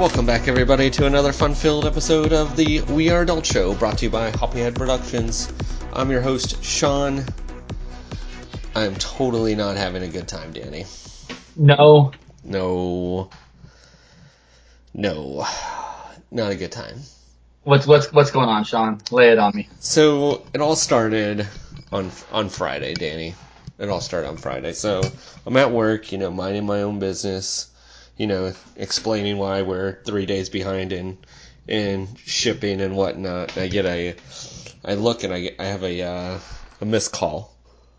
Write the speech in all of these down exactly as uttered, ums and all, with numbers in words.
welcome back everybody to another fun-filled episode of the We Are Adult Show, brought to you by Hoppyhead Productions. I'm your host, Sean. I'm totally not having a good time, Danny. No. No. No. Not a good time. What's what's what's going on, Sean? Lay it on me. So, it all started on on Friday, Danny. It all started on Friday. So, I'm at work, you know, minding my own business. You know, explaining why we're three days behind in in shipping and whatnot. I get a, I look and I get, I have a uh, a missed call,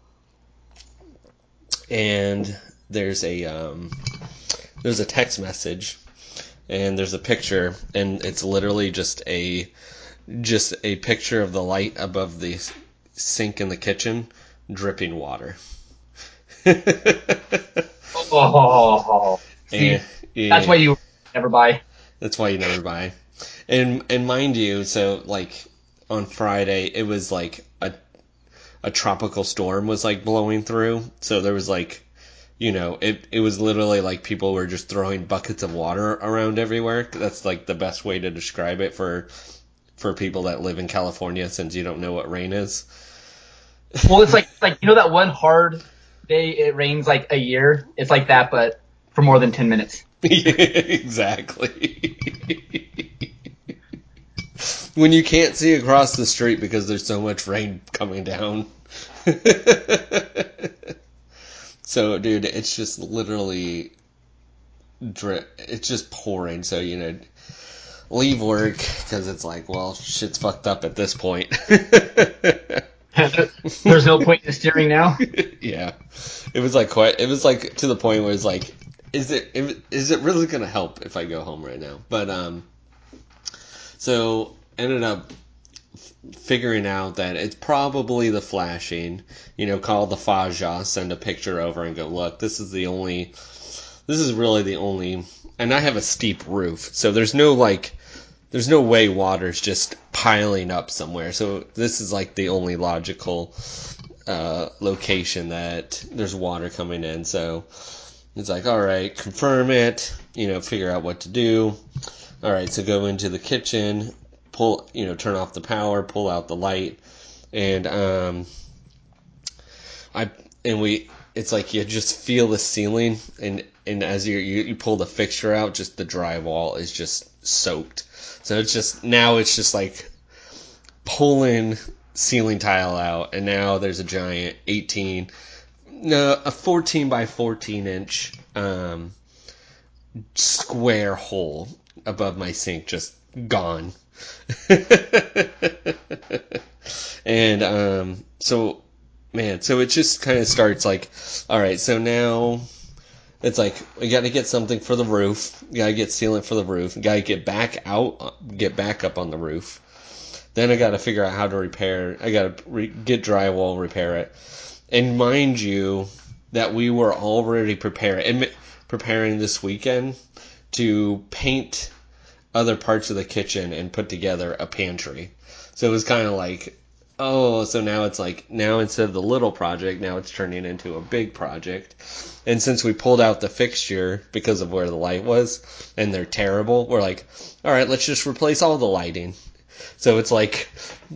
and there's a um, there's a text message, and there's a picture, and it's literally just a just a picture of the light above the sink in the kitchen dripping water. Oh, see, and, yeah, that's why you never buy. That's why you never buy. And and mind you, so like on Friday, it was like a a tropical storm was like blowing through. So there was like, you know, it it was literally like people were just throwing buckets of water around everywhere. That's like the best way to describe it for for people that live in California, since you don't know what rain is. Well, it's like like you know that one hard day it rains like a year. It's like that, but for more than ten minutes. Exactly. When you can't see across the street because there's so much rain coming down. So, dude, it's just literally drip. It's just pouring. So, you know, leave work because it's like, well, shit's fucked up at this point. There's no point in steering now. Yeah, it was like quite. It was like to the point where it's like, is it is it really gonna help if I go home right now? But um, so ended up figuring out that it's probably the flashing. You know, call the Faja, send a picture over, and go, look, this is the only. This is really the only. And I have a steep roof, so there's no like. There's no way water's just piling up somewhere. So this is like the only logical uh, location that there's water coming in. So it's like, all right, confirm it, you know, figure out what to do. All right, so go into the kitchen, pull, you know, turn off the power, pull out the light, and um, I and we, it's like you just feel the ceiling, and and as you you, you pull the fixture out, just the drywall is just soaked. So it's just, now it's just like pulling ceiling tile out, and now there's a giant eighteen, no, a fourteen by fourteen inch um, square hole above my sink, just gone. And um, so, man, so it just kind of starts like, all right, so now it's like, we got to get something for the roof. You got to get sealant for the roof. You got to get back out, get back up on the roof. Then I got to figure out how to repair. I got to re- get drywall, repair it. And mind you, that we were already preparing, preparing this weekend to paint other parts of the kitchen and put together a pantry. So it was kind of like, oh, so now it's like, now instead of the little project, now it's turning into a big project. And since we pulled out the fixture because of where the light was, and they're terrible, we're like, all right, let's just replace all the lighting. So it's like,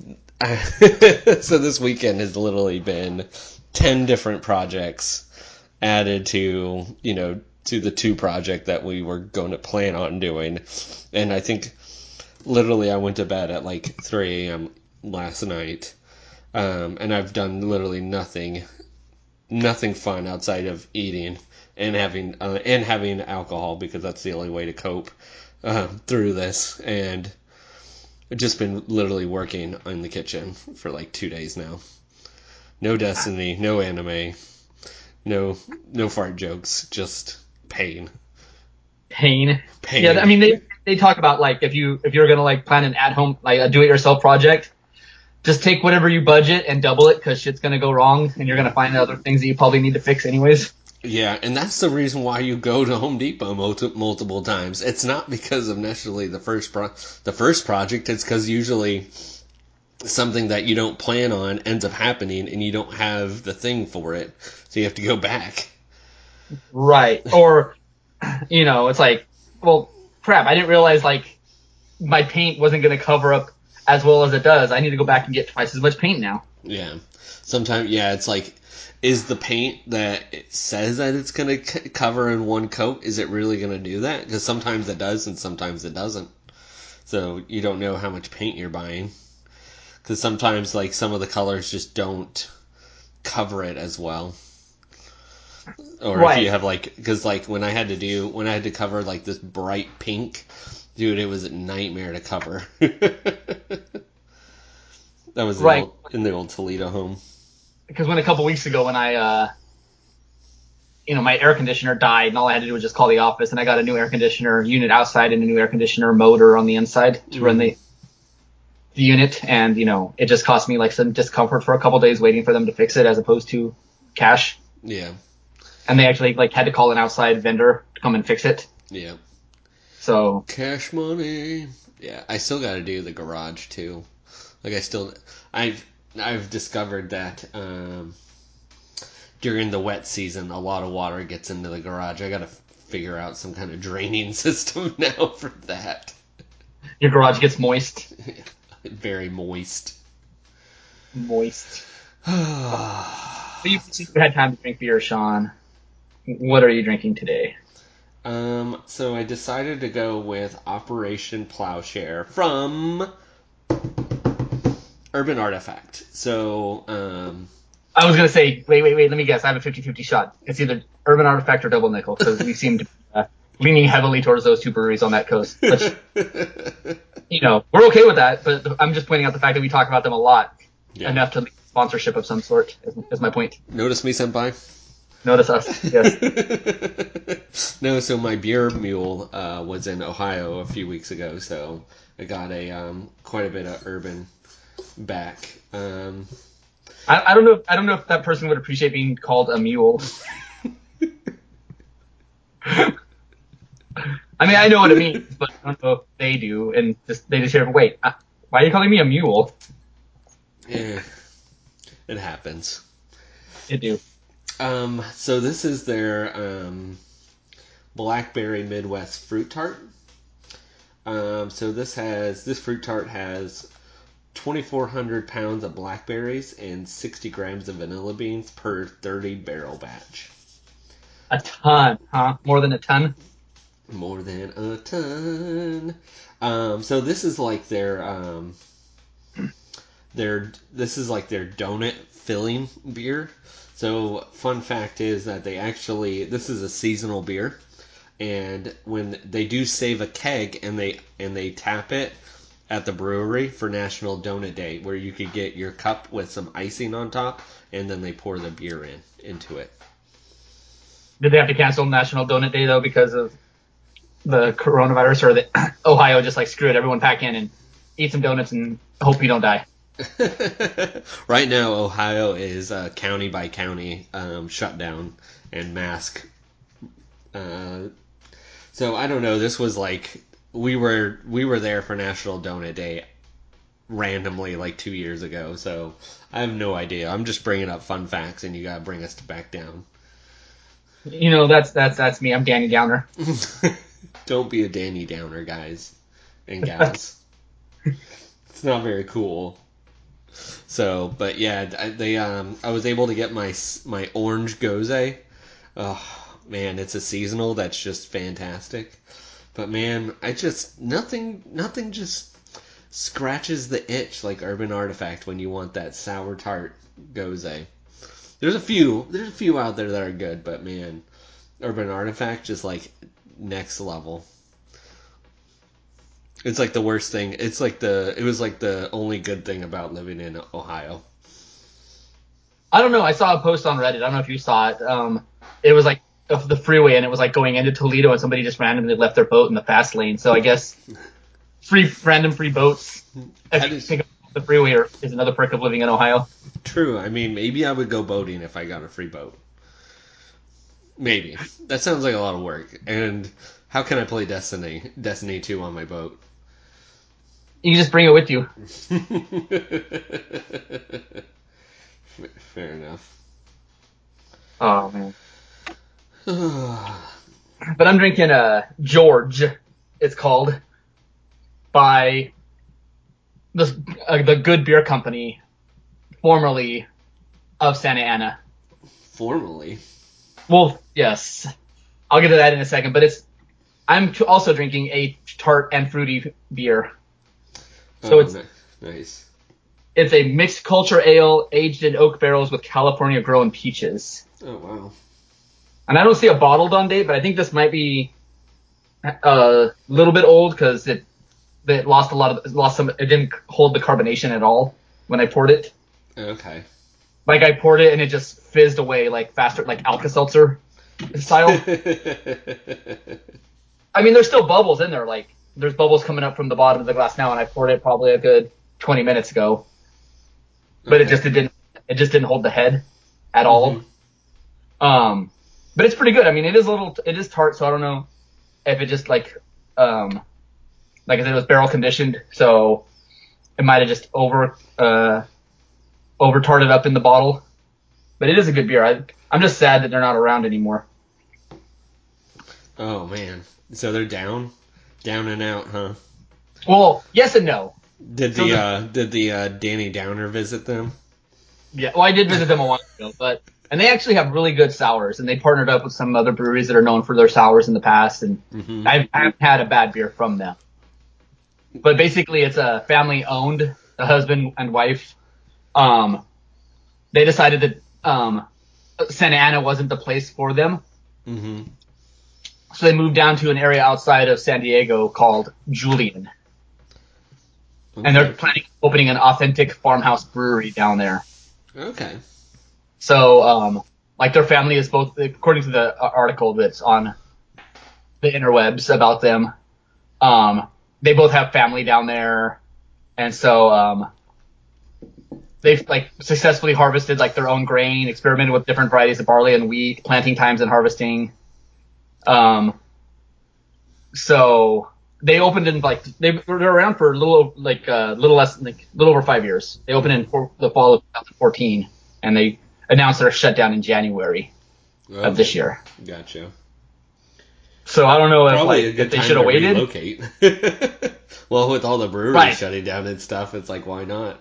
so this weekend has literally been ten different projects added to, you know, to the two project that we were going to plan on doing. And I think literally I went to bed at like three a.m. last night, um, and I've done literally nothing, nothing fun outside of eating and having uh, and having alcohol, because that's the only way to cope uh, through this. And I've just been literally working in the kitchen for like two days now. No Destiny, no anime, no no fart jokes, just pain. Pain. Pain. Yeah, I mean they they talk about like if you if you're gonna like plan an at home like a do it yourself project, just take whatever you budget and double it, because shit's gonna go wrong and you're gonna find other things that you probably need to fix anyways. Yeah, and that's the reason why you go to Home Depot multi- multiple times. It's not because of necessarily the first pro- the first project. It's because usually something that you don't plan on ends up happening, and you don't have the thing for it, so you have to go back. Right. Or, you know, it's like, well, crap, I didn't realize like my paint wasn't going to cover up as well as it does. I need to go back and get twice as much paint now. Yeah. Sometimes, yeah, it's like, is the paint that it says that it's going to c- cover in one coat, is it really going to do that? Because sometimes it does and sometimes it doesn't. So you don't know how much paint you're buying. Because sometimes, like, some of the colors just don't cover it as well. Or Right. if you have, like, because, like, when I had to do, when I had to cover, like, this bright pink, dude, it was a nightmare to cover. That was in, Right. the old, in the old Toledo home. Because when a couple weeks ago when I, uh, you know, my air conditioner died and all I had to do was just call the office and I got a new air conditioner unit outside and a new air conditioner motor on the inside to mm. run the the unit. And, you know, it just cost me like some discomfort for a couple days waiting for them to fix it as opposed to cash. Yeah. And they actually like had to call an outside vendor to come and fix it. Yeah. So. Cash money. Yeah. I still got to do the garage too. Like I still, I've, I've discovered that, um, during the wet season, a lot of water gets into the garage. I got to figure out some kind of draining system now for that. Your garage gets moist. Very moist. Moist. So you, you had time to drink beer, Sean. What are you drinking today? Um, so I decided to go with Operation Plowshare from Urban Artifact. So, um... I was going to say, wait, wait, wait, let me guess. I have a fifty-fifty shot. It's either Urban Artifact or Double Nickel, because we seem to be uh, leaning heavily towards those two breweries on that coast. Which, you know, we're okay with that, but I'm just pointing out the fact that we talk about them a lot. Yeah. Enough to lead sponsorship of some sort, is, is my point. Notice me, senpai? Notice us, yes. No, so my beer mule uh, was in Ohio a few weeks ago, so I got a um, quite a bit of Urban back. Um... I, I don't know. If, I don't know if that person would appreciate being called a mule. I mean, I know what it means, but I don't know if they do, and just they just hear, "Wait, uh, why are you calling me a mule?" Yeah, it happens. It do. Um, so this is their um, Blackberry Midwest Fruit Tart. Um, so this has this fruit tart has twenty-four hundred pounds of blackberries and sixty grams of vanilla beans per thirty barrel batch. A ton, huh? More than a ton? More than a ton. Um, so this is like their, um, their, this is like their donut filling beer. So fun fact is that they actually, this is a seasonal beer. And when they do save a keg and they, and they tap it at the brewery for National Donut Day, where you could get your cup with some icing on top, and then they pour the beer in into it. Did they have to cancel National Donut Day though because of the coronavirus, or that Ohio just like screw it, everyone pack in and eat some donuts and hope you don't die? Right now, Ohio is uh, county by county um, shutdown and mask. Uh, so I don't know. This was like. We were we were there for National Donut Day randomly like two years ago, so I have no idea. I'm just bringing up fun facts, and you gotta bring us back down. You know, that's that's that's me. I'm Danny Downer. Don't be a Danny Downer, guys and gals. It's not very cool. So, but yeah, they um, I was able to get my my orange gose. Oh man, it's a seasonal that's just fantastic. But man, I just nothing nothing just scratches the itch like Urban Artifact when you want that sour tart gose. There's a few there's a few out there that are good, but man, Urban Artifact just like next level. It's like the worst thing. It's like the it was like the only good thing about living in Ohio. I don't know. I saw a post on Reddit. I don't know if you saw it. Um, it was like of the freeway, and it was like going into Toledo, and somebody just randomly left their boat in the fast lane. So I guess free random free boats if you pick up the freeway are, is another perk of living in Ohio. True. I mean, maybe I would go boating if I got a free boat. Maybe. That sounds like a lot of work. And how can I play Destiny Destiny two on my boat? You can just bring it with you. Fair enough. Oh man. But I'm drinking a uh, George it's called, by the uh, the Good Beer Company, formerly of Santa Ana. Formerly? Well, yes. I'll get to that in a second, but it's I'm also drinking a tart and fruity beer. So oh, it's nice. It's a mixed culture ale aged in oak barrels with California grown peaches. Oh, wow. And I don't see a bottled on date, but I think this might be a little bit old because it it lost a lot of lost some. It didn't hold the carbonation at all when I poured it. Okay. Like I poured it and it just fizzed away like faster, like Alka-Seltzer style. I mean, there's still bubbles in there. Like there's bubbles coming up from the bottom of the glass now, and I poured it probably a good twenty minutes ago. But okay. it just it didn't it just didn't hold the head at all. Mm-hmm. Um, but it's pretty good. I mean, it is a little it is tart, so I don't know if it just like um like I said, it was barrel conditioned, so it might have just over uh over tarted up in the bottle. But it is a good beer. I, I'm just sad that they're not around anymore. Oh, man. So they're down? Down and out, huh? Well, yes and no. Did So the, the- uh, did the uh, Danny Downer visit them? Yeah, well, I did visit them a while ago, but and they actually have really good sours, and they partnered up with some other breweries that are known for their sours in the past, and Mm-hmm. I've, I haven't had a bad beer from them. But basically, it's a family-owned, a husband and wife. Um, they decided that um, Santa Ana wasn't the place for them, Mm-hmm. so they moved down to an area outside of San Diego called Julian. Okay. And they're planning on opening an authentic farmhouse brewery down there. Okay. So, um, like their family is both, according to the article that's on the interwebs about them, um, they both have family down there, and so um, they've like successfully harvested like their own grain, experimented with different varieties of barley and wheat, planting times and harvesting. Um, so they opened in like they were around for a little like a uh, little less like little over five years. They opened in for, the fall of twenty fourteen, and they announced their shutdown in January okay. of this year. Gotcha. So I don't know if Probably like a good if they time should have to waited. relocate. Well, with all the breweries Right. shutting down and stuff, it's like, why not?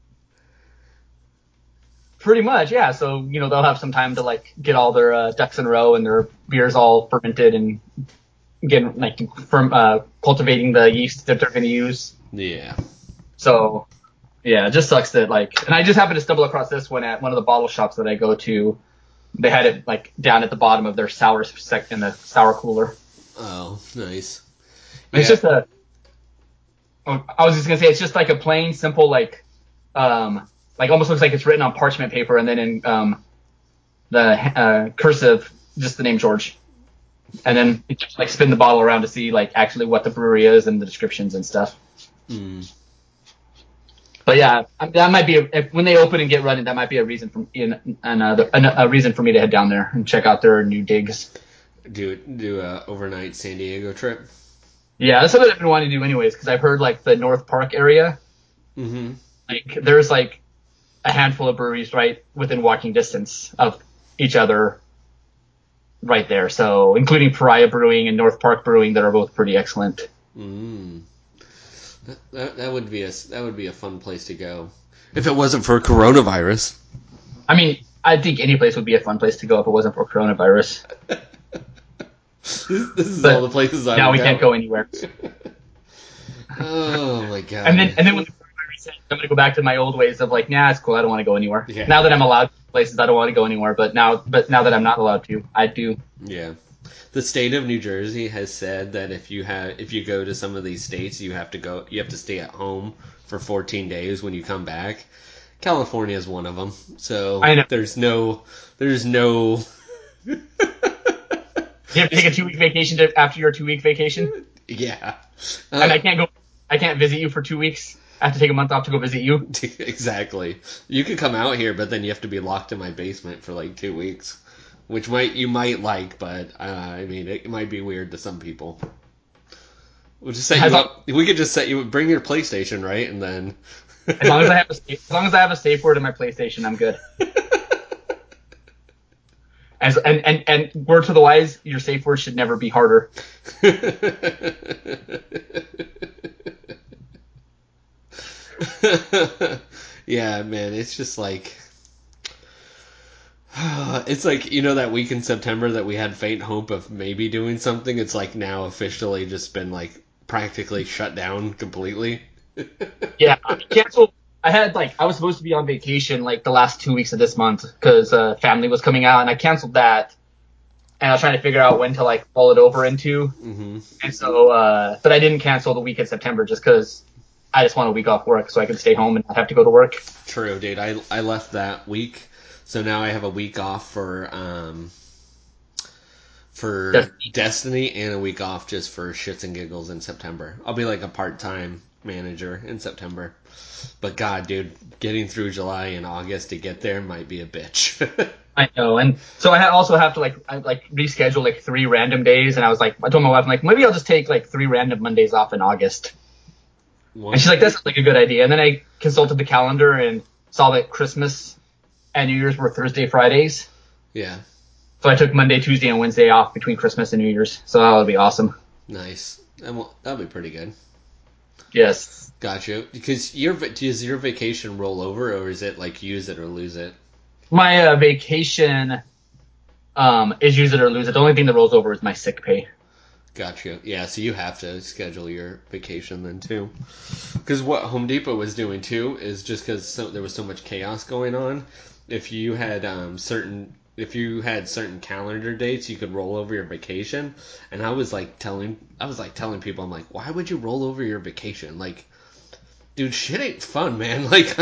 Pretty much, yeah. So you know they'll have some time to like get all their uh, ducks in a row and their beers all fermented and get like from uh, cultivating the yeast that they're going to use. Yeah. So yeah, it just sucks that like, and I just happened to stumble across this one at one of the bottle shops that I go to. They had it like down at the bottom of their sour sec in the sour cooler. Oh, nice. It's Yeah. just a. oh, I was just gonna say it's just like a plain simple like, um, like almost looks like it's written on parchment paper and then in um, the uh, cursive just the name George, and then you just like spin the bottle around to see like actually what the brewery is and the descriptions and stuff. Mm. But yeah, that might be a, if, when they open and get running. That might be a reason for in another a reason for me to head down there and check out their new digs. Do do a overnight San Diego trip. Yeah, that's something I've been wanting to do anyways because I've heard like the North Park area. Mm-hmm. Like there's like a handful of breweries right within walking distance of each other, right there. So including Pariah Brewing and North Park Brewing that are both pretty excellent. Mm. That, that that would be a that would be a fun place to go if it wasn't for coronavirus. I mean, I think any place would be a fun place to go if it wasn't for coronavirus. this, this is But all the places I now would we go. can't go anywhere. Oh my god. And then and then when the coronavirus hit, I'm gonna go back to my old ways of like, nah, it's cool. I don't want to go anywhere. Yeah. Now that I'm allowed to places, I don't want to go anywhere. But now, but now that I'm not allowed to, I do. Yeah. The state of New Jersey has said that if you have if you go to some of these states, you have to go you have to stay at home for fourteen days when you come back. California is one of them. So I know. there's no there's no You have to take a two week vacation to, after your two week vacation, yeah. Uh, and I can't go. I can't visit you for two weeks. I have to take a month off to go visit you. Exactly. You could come out here, but then you have to be locked in my basement for like two weeks, which might you might like, but uh, I mean it might be weird to some people. We'll just set As you long- up. We could just set you bring your PlayStation, right, and then As long as I have a as long as I have a safe word in my PlayStation, I'm good. As and, and, and word to the wise, your safe word should never be harder. Yeah, man, it's just like it's like, you know, that week in September that we had faint hope of maybe doing something. It's like now officially just been like practically shut down completely. Yeah, I canceled. I had like I was supposed to be on vacation like the last two weeks of this month because uh, family was coming out, and I canceled that. And I was trying to figure out when to like roll it over into. Mm-hmm. And so, uh, but I didn't cancel the week in September just because I just want a week off work so I can stay home and not have to go to work. True, dude. I I left that week, so now I have a week off for um for Destiny. Destiny and a week off just for shits and giggles in September. I'll be like a part time manager in September. But God, dude, getting through July and August to get there might be a bitch. I know, and so I also have to like I, like reschedule like three random days, and I was like, I told my wife, I'm like, maybe I'll just take like three random Mondays off in August. One, And she's like, that's like a good idea. And then I consulted the calendar and saw that Christmas and New Year's were Thursday, Fridays. yeah, So I took Monday, Tuesday, and Wednesday off between Christmas and New Year's. So that would be awesome. nice. And well, that'll be pretty good. Yes. Gotcha. Because your does your vacation roll over, or is it like use it or lose it? My uh, vacation um, is use it or lose it. The only thing that rolls over is my sick pay. Gotcha. Yeah, so you have to schedule your vacation then too. Because what Home Depot was doing too is just because so, there was so much chaos going on. If you had um, certain, if you had certain calendar dates, you could roll over your vacation. And I was like telling, I was like telling people, I'm like, why would you roll over your vacation? Like, dude, shit ain't fun, man. Like,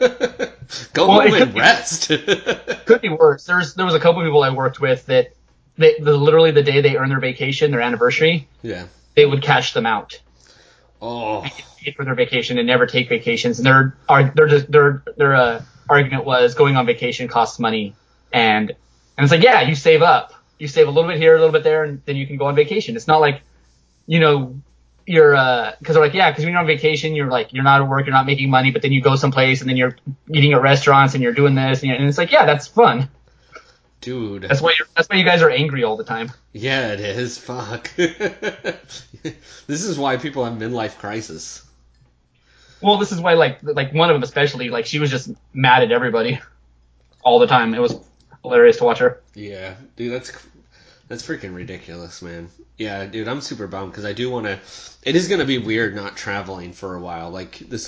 go Well, home it could and be, rest. could be worse. There's there was a couple people I worked with that they the, literally the day they earn their vacation, their anniversary, Yeah. they would cash them out Oh. and get paid for their vacation and never take vacations. And their are their just their their uh, argument was going on vacation costs money, and and it's like, yeah, you save up, you save a little bit here, a little bit there, and then you can go on vacation. It's not like, you know, you're uh because they're like, yeah, because when you're on vacation, you're like, you're not at work, you're not making money, but then you go someplace and then you're eating at restaurants and you're doing this, and, you're, and it's like, yeah, that's fun. Dude. That's why you're that's why you guys are angry all the time. Yeah, it is. Fuck. This is why people have midlife crisis. Well, this is why like like one of them especially, like she was just mad at everybody all the time. It was hilarious to watch her. Yeah, dude, that's that's freaking ridiculous, man. Yeah, dude, I'm super bummed because I do want to. It is gonna be weird not traveling for a while. Like this,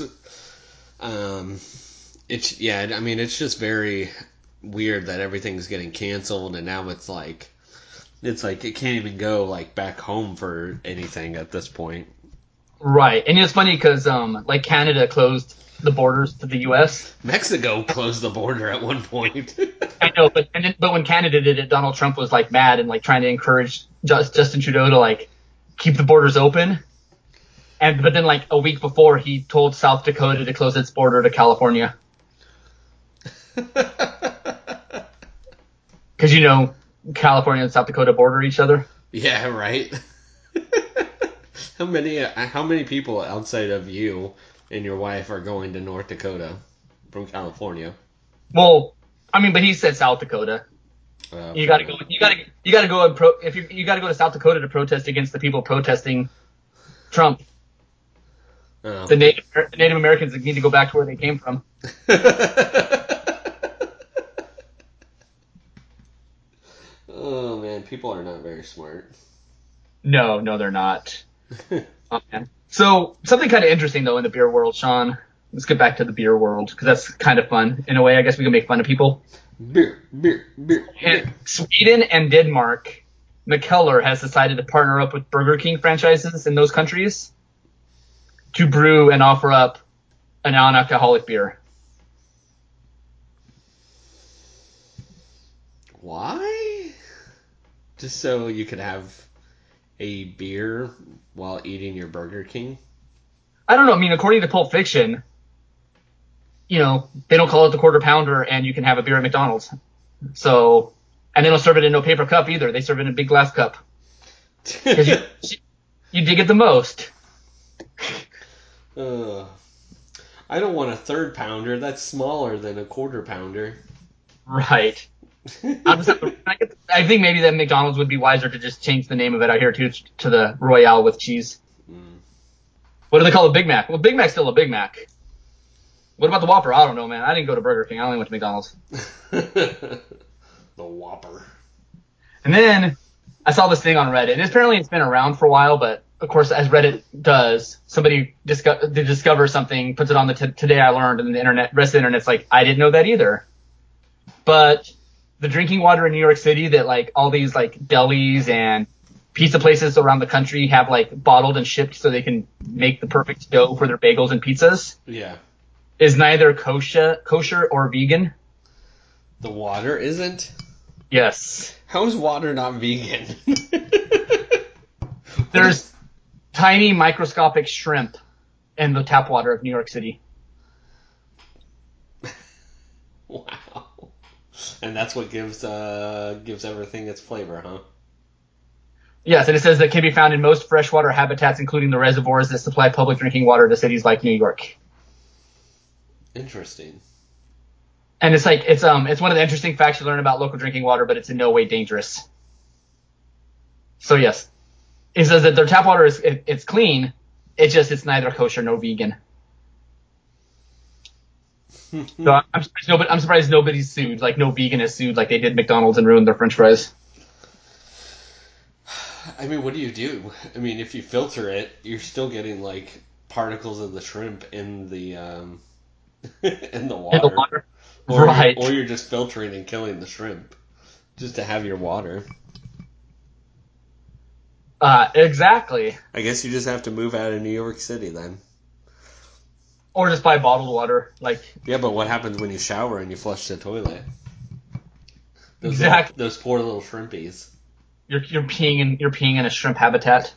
um, it's yeah. I mean, it's just very weird that everything's getting canceled, and now it's like it's like it can't even go like back home for anything at this point. Right, and it's funny because um like Canada closed the borders to the U S. Mexico closed the border at one point. I know, but and then, but when Canada did it, Donald Trump was like mad and like trying to encourage Just, Justin Trudeau to like keep the borders open. And but then like a week before, he told South Dakota to close its border to California because you know California and South Dakota border each other. Yeah, right. How many uh, how many people outside of you and your wife are going to North Dakota from California? Well, I mean, but he said South Dakota. Uh, You gotta go. You gotta. You gotta go and pro. If you you gotta go to South Dakota to protest against the people protesting Trump. Oh. The Native the Native Americans need to go back to where they came from. Oh man, people are not very smart. No, no, they're not. Oh, man. So something kind of interesting though in the beer world, Sean. Let's get back to the beer world because that's kind of fun in a way. I guess we can make fun of people. Beer, beer, beer, In beer. Sweden and Denmark, Mikkeller has decided to partner up with Burger King franchises in those countries to brew and offer up a non-alcoholic beer. Why? Just so you could have a beer while eating your Burger King? I don't know. I mean, according to Pulp Fiction, you know, they don't call it the quarter pounder, and you can have a beer at McDonald's. So, and they don't serve it in no paper cup either. They serve it in a big glass cup because you you dig it the most. uh, I don't want a third pounder. That's smaller than a quarter pounder. Right. I'll just have to, I, get, I think maybe that McDonald's would be wiser to just change the name of it out here to to the Royale with cheese. Mm. What do they call a Big Mac? Well, Big Mac's still a Big Mac. What about the Whopper? I don't know, man. I didn't go to Burger King. I only went to McDonald's. The Whopper. And then I saw this thing on Reddit, and apparently it's been around for a while, but of course, as Reddit does, somebody disco- they discovers something, puts it on the t- Today I Learned, and the internet, rest of the internet's like, I didn't know that either. But the drinking water in New York City that like all these like delis and pizza places around the country have like bottled and shipped so they can make the perfect dough for their bagels and pizzas. Yeah. Is neither kosher, kosher or vegan. The water isn't? Yes. How is water not vegan? There's tiny microscopic shrimp in the tap water of New York City. Wow. And that's what gives uh gives everything its flavor, huh? Yes, and it says that can be found in most freshwater habitats, including the reservoirs that supply public drinking water to cities like New York. Interesting. And it's like it's um it's one of the interesting facts you learn about local drinking water, but it's in no way dangerous. So yes, it says that their tap water is it, it's clean. It's just it's neither kosher nor vegan. So I'm, I'm surprised nobody I'm surprised nobody's sued. Like no vegan is sued like they did McDonald's and ruined their French fries. I mean, what do you do? I mean, if you filter it, you're still getting like particles of the shrimp in the um in the water. In the water. Or Right. You're, or you're just filtering and killing the shrimp just to have your water. Uh, exactly. I guess you just have to move out of New York City then. Or just buy bottled water. Like Yeah, but what happens when you shower and you flush the toilet? Those exactly. Little, those poor little shrimpies. You're you're peeing in you're peeing in a shrimp habitat.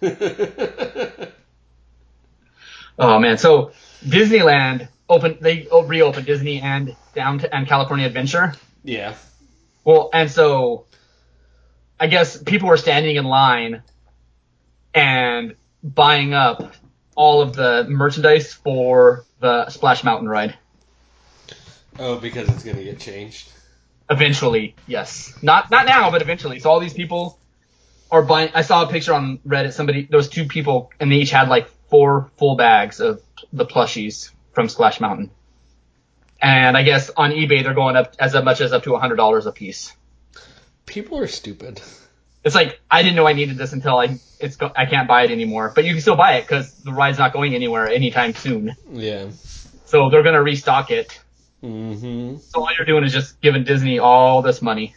Oh man, so Disneyland opened they reopened Disney and down to, and California Adventure. Yeah. Well, and so I guess people were standing in line and buying up all of the merchandise for the Splash Mountain ride. Oh, because it's gonna get changed. Eventually, yes. Not not now, but eventually. So all these people are buying. I saw a picture on Reddit. Somebody, there was two people, and they each had like four full bags of the plushies from Splash Mountain. And I guess on eBay they're going up as much as up to a hundred dollars a piece. People are stupid. It's like I didn't know I needed this until I it's I can't buy it anymore. But you can still buy it because the ride's not going anywhere anytime soon. Yeah. So they're gonna restock it. Mm-hmm. So all you're doing is just giving Disney all this money.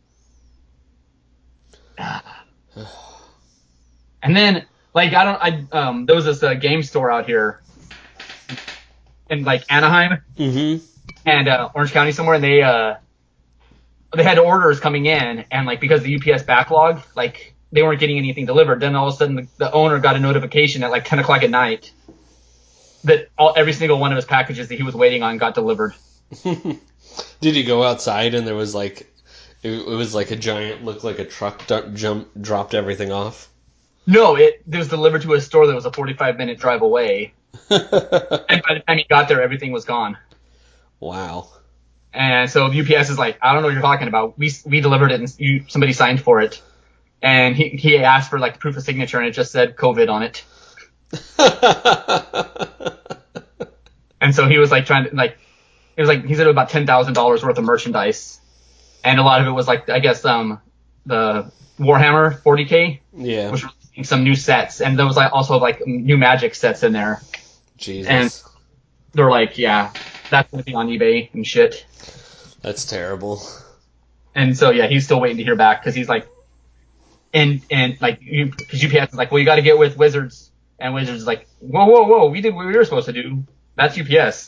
And then, like, I don't, I, um, there was this uh, game store out here in, like, Anaheim Mm-hmm. and, uh, Orange County somewhere, and they, uh, they had orders coming in, and, like, because of the U P S backlog, like, they weren't getting anything delivered. Then all of a sudden, the, the owner got a notification at, like, ten o'clock at night that all, every single one of his packages that he was waiting on got delivered. Did he go outside and there was, like, it, it was like a giant, looked like a truck d- jump, dropped everything off? No, it, it was delivered to a store that was a forty-five minute drive away. And by the time he got there, everything was gone. Wow. And so U P S is like, I don't know what you're talking about. We we delivered it and you, somebody signed for it. And he, he asked for like proof of signature and it just said COVID on it. And so he was like trying to like, it was like, he said it was about ten thousand dollars worth of merchandise. And a lot of it was like, I guess, um, the Warhammer forty K. Yeah. Which was some new sets. And there was like also like new Magic sets in there. Jesus. And they're like, yeah, that's going to be on eBay and shit. That's terrible. And so, yeah, he's still waiting to hear back because he's like, and, and like, because U P S is like, well, you got to get with Wizards. And Wizards is like, whoa, whoa, whoa, we did what we were supposed to do. That's U P S.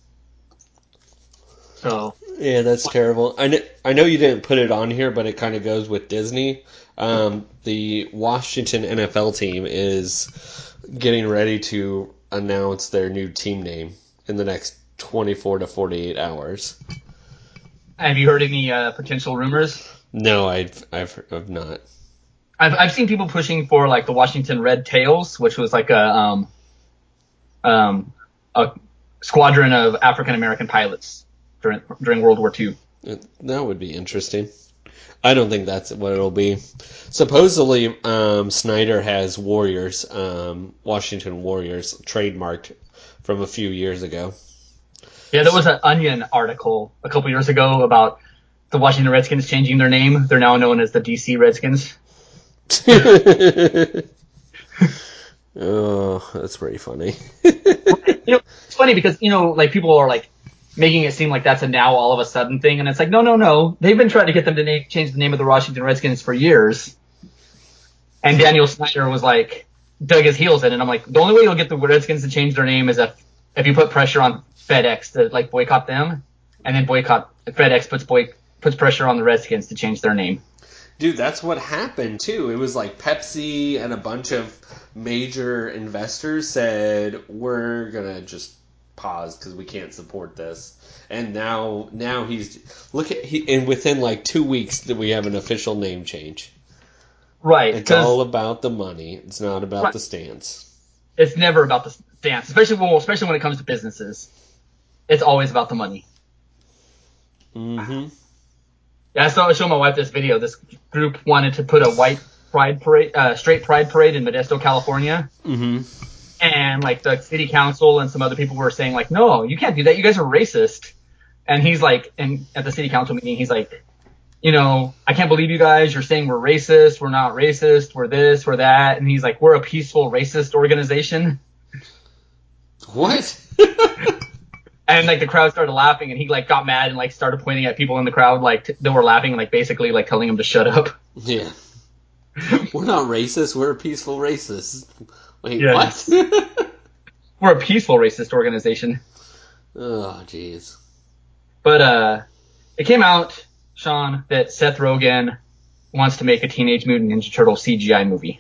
So. Yeah, that's terrible. I know, I know you didn't put it on here, but it kind of goes with Disney. Um, the Washington N F L team is getting ready to announce their new team name in the next twenty-four to forty-eight hours. Have you heard any uh, potential rumors? No, I've, I've, I've not. I've I've seen people pushing for like the Washington Red Tails, which was like a um um a squadron of African American pilots during during World War Two. That would be interesting. I don't think that's what it'll be. Supposedly, um, Snyder has Warriors, um, Washington Warriors, trademarked from a few years ago. Yeah, there was an Onion article a couple years ago about the Washington Redskins changing their name. They're now known as the D C Redskins. Oh, that's pretty funny. You know, it's funny because, you know, like people are like making it seem like that's a now all of a sudden thing, and it's like, no, no, no. They've been trying to get them to name, change the name of the Washington Redskins for years. And Daniel Snyder was like, dug his heels in, and I'm like, the only way you'll get the Redskins to change their name is if if you put pressure on FedEx to like boycott them, and then boycott FedEx puts boy puts pressure on the Redskins to change their name. Dude, that's what happened too. It was like Pepsi and a bunch of major investors said we're gonna just pause because we can't support this. And now, now he's look at he and within like two weeks that we have an official name change. Right. It's all about the money. It's not about right. the stance. It's never about the stance, especially when, especially when it comes to businesses. It's always about the money. Mm-hmm. Yeah, I saw I showed my wife this video. This group wanted to put a white pride parade, uh, straight pride parade in Modesto, California. Mm-hmm. And like the city council and some other people were saying like, no, you can't do that. You guys are racist. And he's like, and at the city council meeting, he's like, you know, I can't believe you guys. You're saying we're racist. We're not racist. We're this, we're that. And he's like, we're a peaceful racist organization. What? And like the crowd started laughing, and he like got mad and like started pointing at people in the crowd like t- that were laughing and like basically like telling him to shut up. Yeah. We're not racist. We're a peaceful racist. Wait, yeah, what? We're a peaceful racist organization. Oh, jeez. But uh, it came out, Sean, that Seth Rogen wants to make a Teenage Mutant Ninja Turtle C G I movie.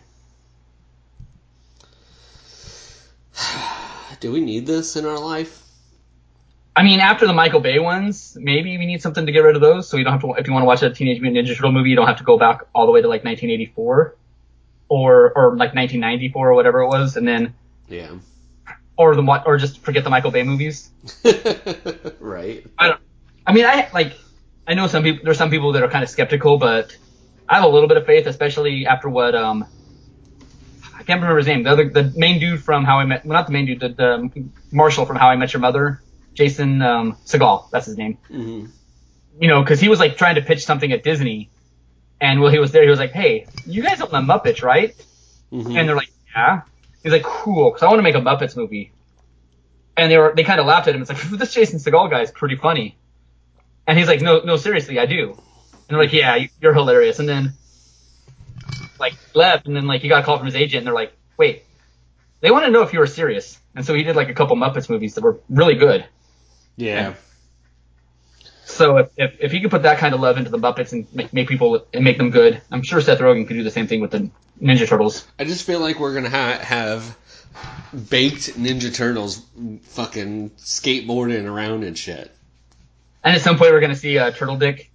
Do we need this in our life? I mean, after the Michael Bay ones, maybe we need something to get rid of those, so you don't have to. If you want to watch a Teenage Mutant Ninja Turtle movie, you don't have to go back all the way to like nineteen eighty-four, or or like nineteen ninety-four or whatever it was, and then yeah, or the or just forget the Michael Bay movies. Right. I don't. I mean, I like. I know some people. There's some people that are kind of skeptical, but I have a little bit of faith, especially after what um. I can't remember his name. The other, the main dude from How I Met, well, not the main dude, the, the Marshall from How I Met Your Mother. Jason um, Segel, that's his name. Mm-hmm. You know, because he was like trying to pitch something at Disney, and while he was there, he was like, "Hey, you guys own the Muppets, right?" Mm-hmm. And they're like, "Yeah." He's like, "Cool, because I want to make a Muppets movie." And they were they kind of laughed at him. It's like, "This Jason Segel guy is pretty funny," and he's like, "No, no, seriously, I do." And they're like, "Yeah, you're hilarious." And then like left, and then like he got a call from his agent, and they're like, "Wait, they want to know if you were serious." And so he did like a couple Muppets movies that were really good. Yeah. And so if, if if he could put that kind of love into the Muppets and make, make people and make them good, I'm sure Seth Rogen could do the same thing with the Ninja Turtles. I just feel like we're gonna ha- have baked Ninja Turtles fucking skateboarding around and shit. And at some point we're gonna see uh, Turtle Dick.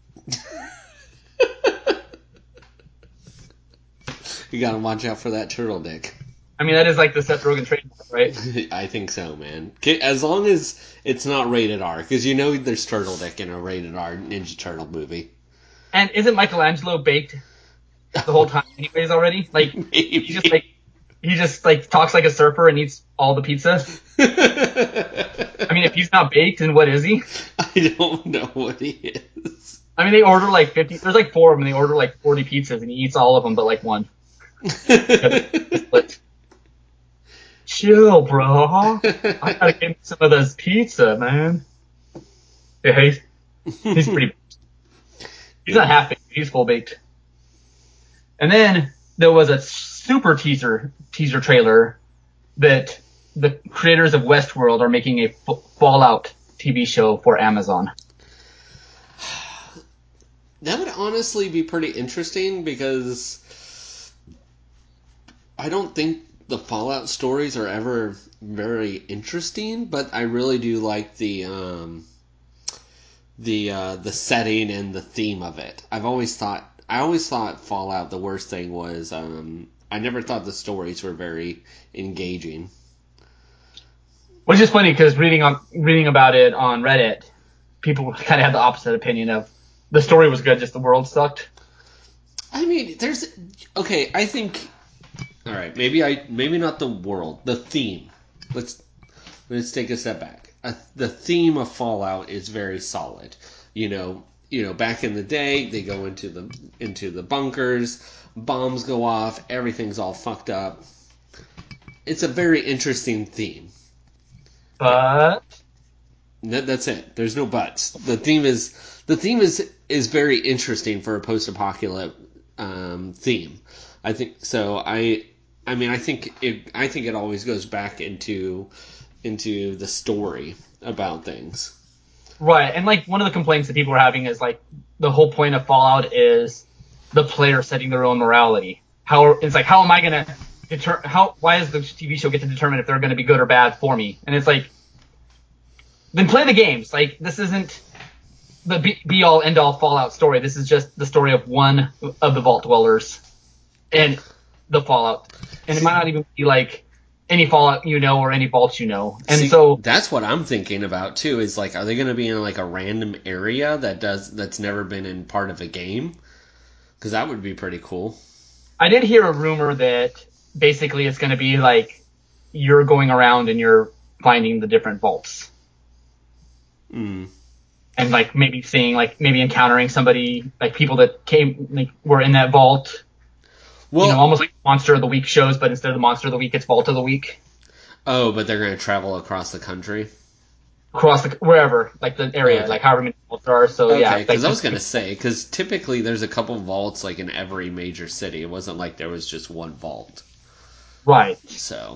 You gotta watch out for that Turtle Dick. I mean, that is like the Seth Rogen trademark, right? I think so, man. As long as it's not rated R, because you know there's Turtle Dick in a rated R Ninja Turtle movie. And isn't Michelangelo baked the whole time anyways already? Like, Maybe. he just like he just like talks like a surfer and eats all the pizza. I mean, if he's not baked, then what is he? I don't know what he is. I mean, they order like fifty. There's like four of them, and they order like forty pizzas, and he eats all of them, but like one. Chill, bro. I gotta get some of this pizza, man. Yeah, he's, he's pretty. He's not half baked. He's full baked. And then there was a super teaser teaser trailer that the creators of Westworld are making a Fallout T V show for Amazon. That would honestly be pretty interesting because I don't think the Fallout stories are ever very interesting, but I really do like the um, the uh, the setting and the theme of it. I've always thought I always thought Fallout the worst thing was um, I never thought the stories were very engaging. Which is funny because reading on reading about it on Reddit, people kind of have the opposite opinion of the story was good, just the world sucked. I mean, there's okay. I think all right. Maybe I maybe not the world, the theme. Let's let's take a step back. Uh, the theme of Fallout is very solid. You know, you know, back in the day, they go into the into the bunkers, bombs go off, everything's all fucked up. It's a very interesting theme. But That, that's it. There's no buts. The theme is the theme is is very interesting for a post-apocalyptic um, theme. I think so. I I mean I think it I think it always goes back into into the story about things. right, and like one of the complaints that people are having is like the whole point of Fallout is the player setting their own morality. How it's like how am I gonna deter how why does the T V show get to determine if they're gonna be good or bad for me? And it's like then play the games. Like this isn't the be, be all end all Fallout story. This is just the story of one of the Vault Dwellers and the Fallout. And it might not even be like any Fallout you know or any Vault you know. And See, so that's what I'm thinking about too. Is like, are they going to be in like a random area that does that's never been in part of a game? Because that would be pretty cool. I did hear a rumor that basically it's going to be like you're going around and you're finding the different vaults. Mm. And like maybe seeing like maybe encountering somebody like people that came like were in that vault. Well, you know, almost like Monster of the Week shows, but instead of the Monster of the Week, it's Vault of the Week. Oh, but they're going to travel across the country? Across the, wherever, like the area, okay. Like however many vaults there are, so okay, yeah. Okay, because I was going to say, because typically there's a couple vaults like in every major city. It wasn't like there was just one vault. Right. So.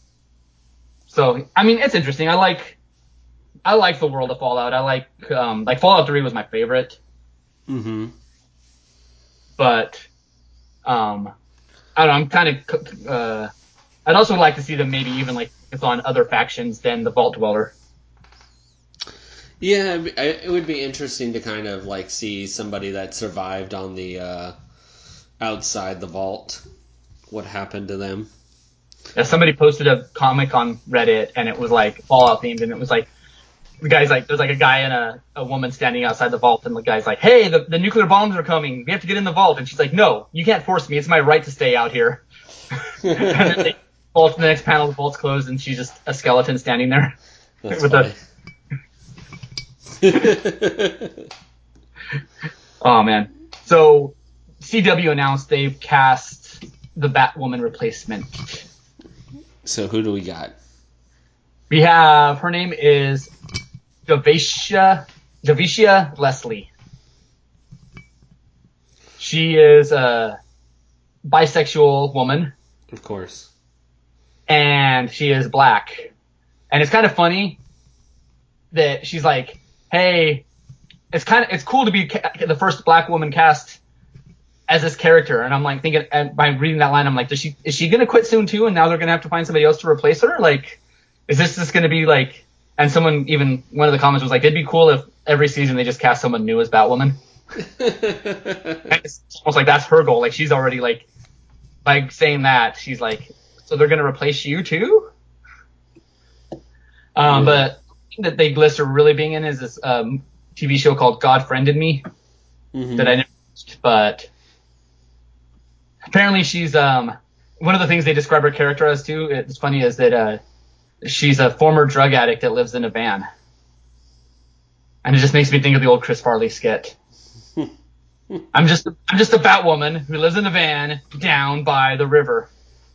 So, I mean, it's interesting. I like, I like the world of Fallout. I like, um, like Fallout three was my favorite. Mm-hmm. But, um, I don't know, I'm kind of, uh, I'd also like to see them maybe even like focus on other factions than the Vault Dweller. Yeah, it would be interesting to kind of like see somebody that survived on the uh, outside the vault. What happened to them? Yeah, somebody posted a comic on Reddit and it was like Fallout themed, and it was like the guy's like there's like a guy and a, a woman standing outside the vault, and the guy's like, "Hey, the, the nuclear bombs are coming. We have to get in the vault." And she's like, "No, you can't force me. It's my right to stay out here." And then they vault the next panel, the vault's closed, and she's just a skeleton standing there. That's with funny. a Oh man. So C W announced they've cast the Batwoman replacement. So who do we got? We have her name is Javicia Javicia Leslie. She is a bisexual woman. Of course. And she is black. And it's kind of funny that she's like, hey, it's kind of, it's cool to be ca- the first black woman cast as this character. And I'm like thinking, and by reading that line, I'm like, does she, is she going to quit soon too? And now they're going to have to find somebody else to replace her? Like, is this just going to be like, and someone even, one of the comments was like, it'd be cool if every season they just cast someone new as Batwoman. It's almost like that's her goal. Like she's already like, by saying that, she's like, so they're going to replace you too? Um, yeah. But that they list her really being in is this um, T V show called God Friended Me mm-hmm. that I never watched, but apparently she's um one of the things they describe her character as too. It's funny is that uh, she's a former drug addict that lives in a van, and it just makes me think of the old Chris Farley skit. I'm just I'm just a Batwoman who lives in a van down by the river.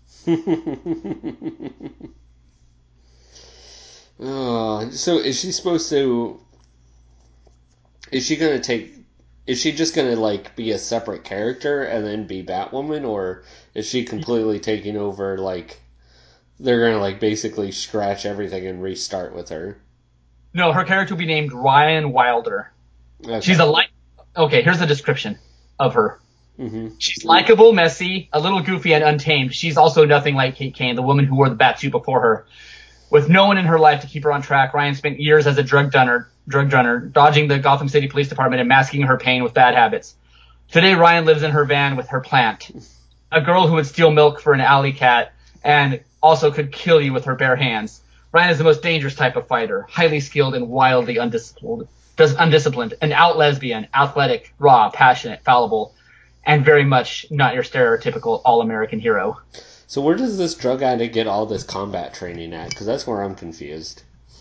Oh, so is she supposed to? Is she gonna take? Is she just gonna like be a separate character and then be Batwoman, or is she completely taking over? Like they're gonna like basically scratch everything and restart with her. No, her character will be named Ryan Wilder. Okay. She's a like. Okay, here's the description of her. Mm-hmm. She's likable, messy, a little goofy, and untamed. She's also nothing like Kate Kane, the woman who wore the bat suit before her. With no one in her life to keep her on track, Ryan spent years as a drug dunner, drug runner, dodging the Gotham City Police Department and masking her pain with bad habits. Today, Ryan lives in her van with her plant, a girl who would steal milk for an alley cat and also could kill you with her bare hands. Ryan is the most dangerous type of fighter, highly skilled and wildly undisciplined. does undisciplined, an out lesbian, athletic, raw, passionate, fallible, and very much not your stereotypical all-American hero. So where does this drug addict get all this combat training at? Because that's where I'm confused.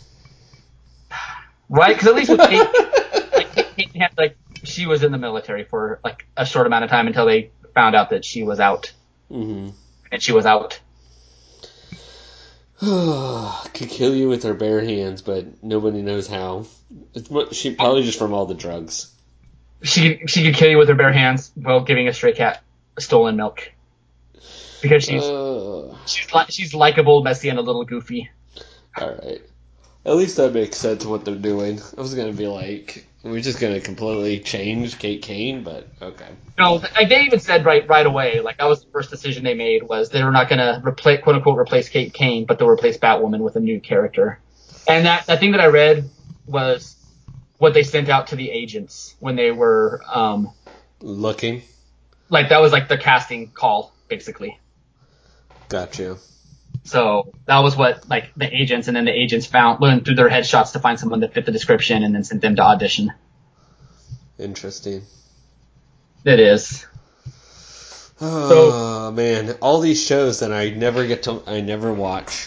Right? Because at least with Kate, like, Kate had, like, she was in the military for like a short amount of time until they found out that she was out. Mm-hmm. And she was out. Could kill you with her bare hands, but nobody knows how. It's she probably just from all the drugs. She she could kill you with her bare hands while giving a stray cat stolen milk. Because she's uh, she's li- she's likable, messy, and a little goofy. All right. At least that makes sense what they're doing. I was gonna be like, we're just gonna completely change Kate Kane, but okay. No, like they even said right right away, like that was the first decision they made, was they were not gonna replace, quote unquote, replace Kate Kane, but they'll replace Batwoman with a new character. And that that thing that I read was what they sent out to the agents when they were um looking. Like that was like the casting call, basically. Gotcha. So that was what, like, the agents, and then the agents found, went through their headshots to find someone that fit the description and then sent them to audition. Interesting. It is. Oh, so, man. All these shows that I never get to, I never watch.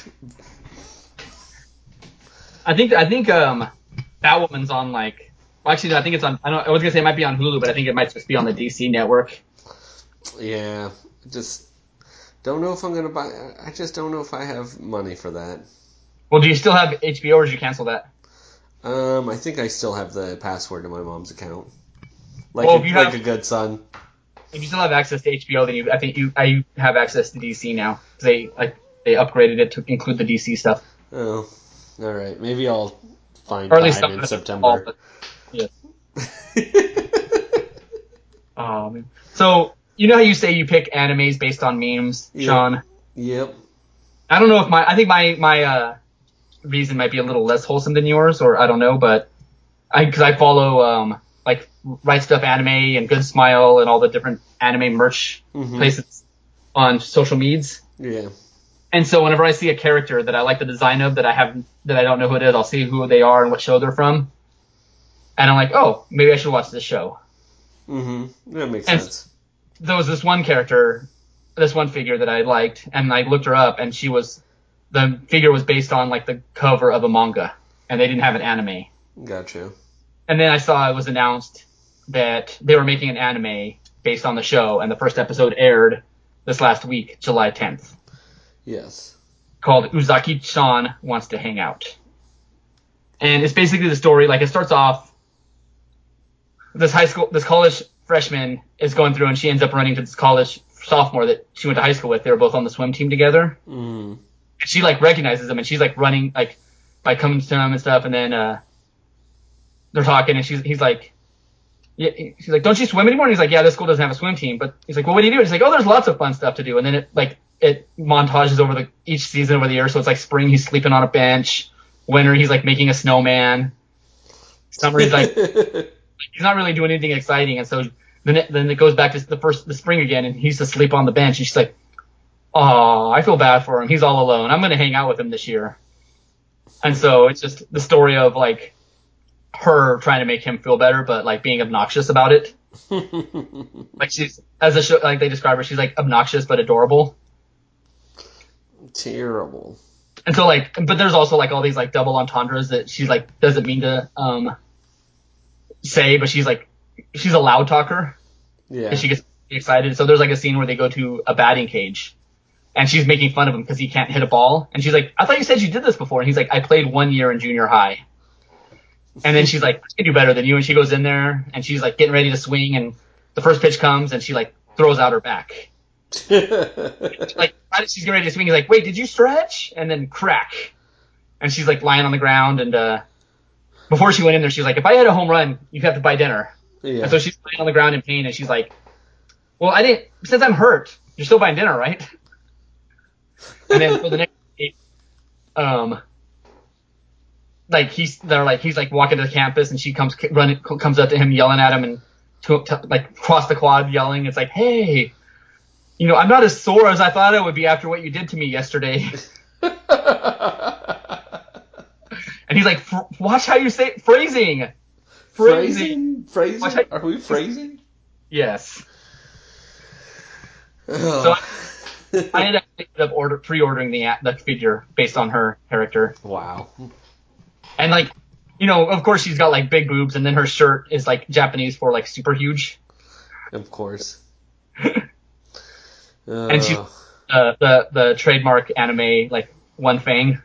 I think, I think, um, Batwoman's on, like, well, actually, I think it's on, I don't, I was gonna say it might be on Hulu, but I think it might just be on the D C network. Yeah. Just don't know if I'm gonna buy, I just don't know if I have money for that. Well, do you still have H B O, or did you cancel that? Um, I think I still have the password to my mom's account. Like, well, a, if you like have, a good son. If you still have access to H B O, then you, I think you, I have access to D C now. They, like, they upgraded it to include the D C stuff. Oh, all right. Maybe I'll find or at least time in September. All, but, yeah. Oh, man. So, you know how you say you pick animes based on memes, yep. Sean? Yep. I don't know if my, I think my, my, uh, reason might be a little less wholesome than yours, or I don't know, but I, cause I follow, um, like, Right Stuff Anime and Good Smile and all the different anime merch mm-hmm. places on social medias. Yeah. And so whenever I see a character that I like the design of, that I have, that I don't know who it is, I'll see who they are and what show they're from. And I'm like, oh, maybe I should watch this show. Mm-hmm. That makes and sense. There was this one character, this one figure that I liked, and I looked her up, and she was, the figure was based on, like, the cover of a manga, and they didn't have an anime. Gotcha. And then I saw it was announced that they were making an anime based on the show, and the first episode aired this last week, July tenth. Yes. Called Uzaki-chan Wants to Hang Out. And it's basically the story, like, it starts off, this high school, this college freshman is going through, and she ends up running to this college sophomore that she went to high school with. They were both on the swim team together. Mm. And she, like, recognizes him, and she's, like, running, like, by coming to him and stuff, and then, uh, they're talking, and she's, he's like, yeah, she's like, don't you swim anymore? And he's like, yeah, this school doesn't have a swim team. But he's like, well, what do you do? And she's like, oh, there's lots of fun stuff to do. And then it, like, it montages over the, each season over the year. So it's like spring, he's sleeping on a bench. Winter, he's, like, making a snowman. Summer, he's like, he's not really doing anything exciting. And so then it, then it goes back to the first, the spring again, and he's asleep on the bench. And she's like, oh, I feel bad for him. He's all alone. I'm going to hang out with him this year. And so it's just the story of, like, her trying to make him feel better, but, like, being obnoxious about it. Like, she's, as a show, like they describe her, she's, like, obnoxious but adorable. Terrible. And so, like, but there's also, like, all these, like, double entendres that she's, like, doesn't mean to um say, but she's, like, she's a loud talker. Yeah. And she gets excited. So there's, like, a scene where they go to a batting cage, and she's making fun of him because he can't hit a ball. And she's like, I thought you said you did this before. And he's like, I played one year in junior high. And then she's like, I can do better than you. And she goes in there, and she's, like, getting ready to swing, and the first pitch comes, and she, like, throws out her back. Like, right as she's getting ready to swing, he's like, wait, did you stretch? And then crack. And she's, like, lying on the ground, and uh before she went in there, she's like, if I had a home run, you'd have to buy dinner. Yeah. And so she's lying on the ground in pain, and she's like, well, I didn't, since I'm hurt, you're still buying dinner, right? And then for the next day, um, like he's, they're like, he's like walking to the campus, and she comes running, comes up to him, yelling at him, and to, to, like across the quad, yelling. It's like, hey, you know, I'm not as sore as I thought I would be after what you did to me yesterday. And he's like, watch how you say phrasing. Phrasing? Watch Phrasing? out. Are we phrasing? Yes. So Oh. I, I ended up order, pre-ordering the the figure based on her character. Wow. And like, you know, of course she's got like big boobs, and then her shirt is like Japanese for like super huge. Of course. And she's Oh. uh, the the trademark anime like One Fang.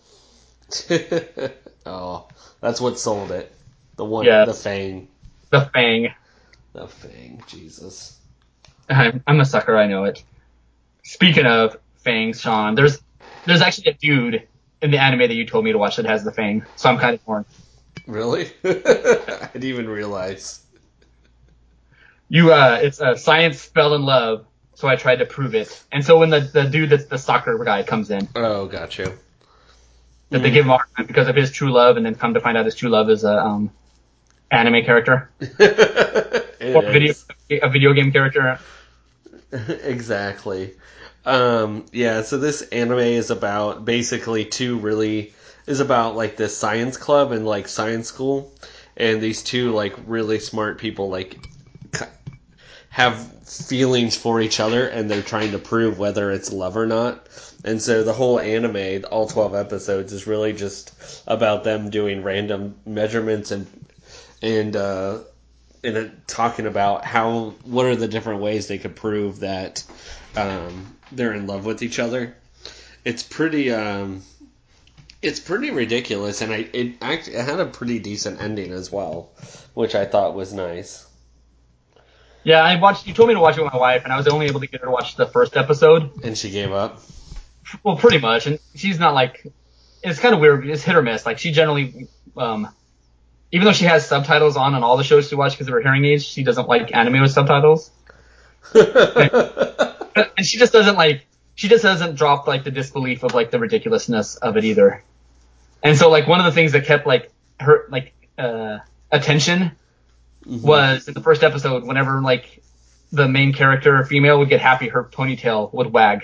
Oh, that's what sold it. The one, Yeah. the Fang. The Fang. The Fang, Jesus. I'm, I'm a sucker, I know it. Speaking of fangs, Sean, there's there's actually a dude in the anime that you told me to watch that has the Fang, so I'm kind of torn. Really? I didn't even realize. You, uh, it's uh, science fell in love, so I tried to prove it. And so when the, the dude that's the soccer guy comes in, Oh, got you. that they give him a hard time because of his true love, and then come to find out his true love is a um anime character It or video is. a video game character. Exactly. Um, yeah, so this anime is about basically two really is about like this science club and like science school, and these two like really smart people like have feelings for each other, and they're trying to prove whether it's love or not. And so the whole anime, all twelve episodes, is really just about them doing random measurements and and uh, and uh, talking about how what are the different ways they could prove that um, they're in love with each other. It's pretty um, it's pretty ridiculous, and I it actually it had a pretty decent ending as well, which I thought was nice. Yeah, I watched. You told me to watch it with my wife, and I was only able to get her to watch the first episode. And she gave up. Well, pretty much, and she's not like. It's kind of weird. It's hit or miss. Like she generally, um, even though she has subtitles on on all the shows she watches because of her hearing aids, she doesn't like anime with subtitles. and, and she just doesn't like. She just doesn't drop like the disbelief of like the ridiculousness of it either. And so like one of the things that kept like her like uh, attention mm-hmm. was in the first episode whenever like the main character female would get happy, her ponytail would wag.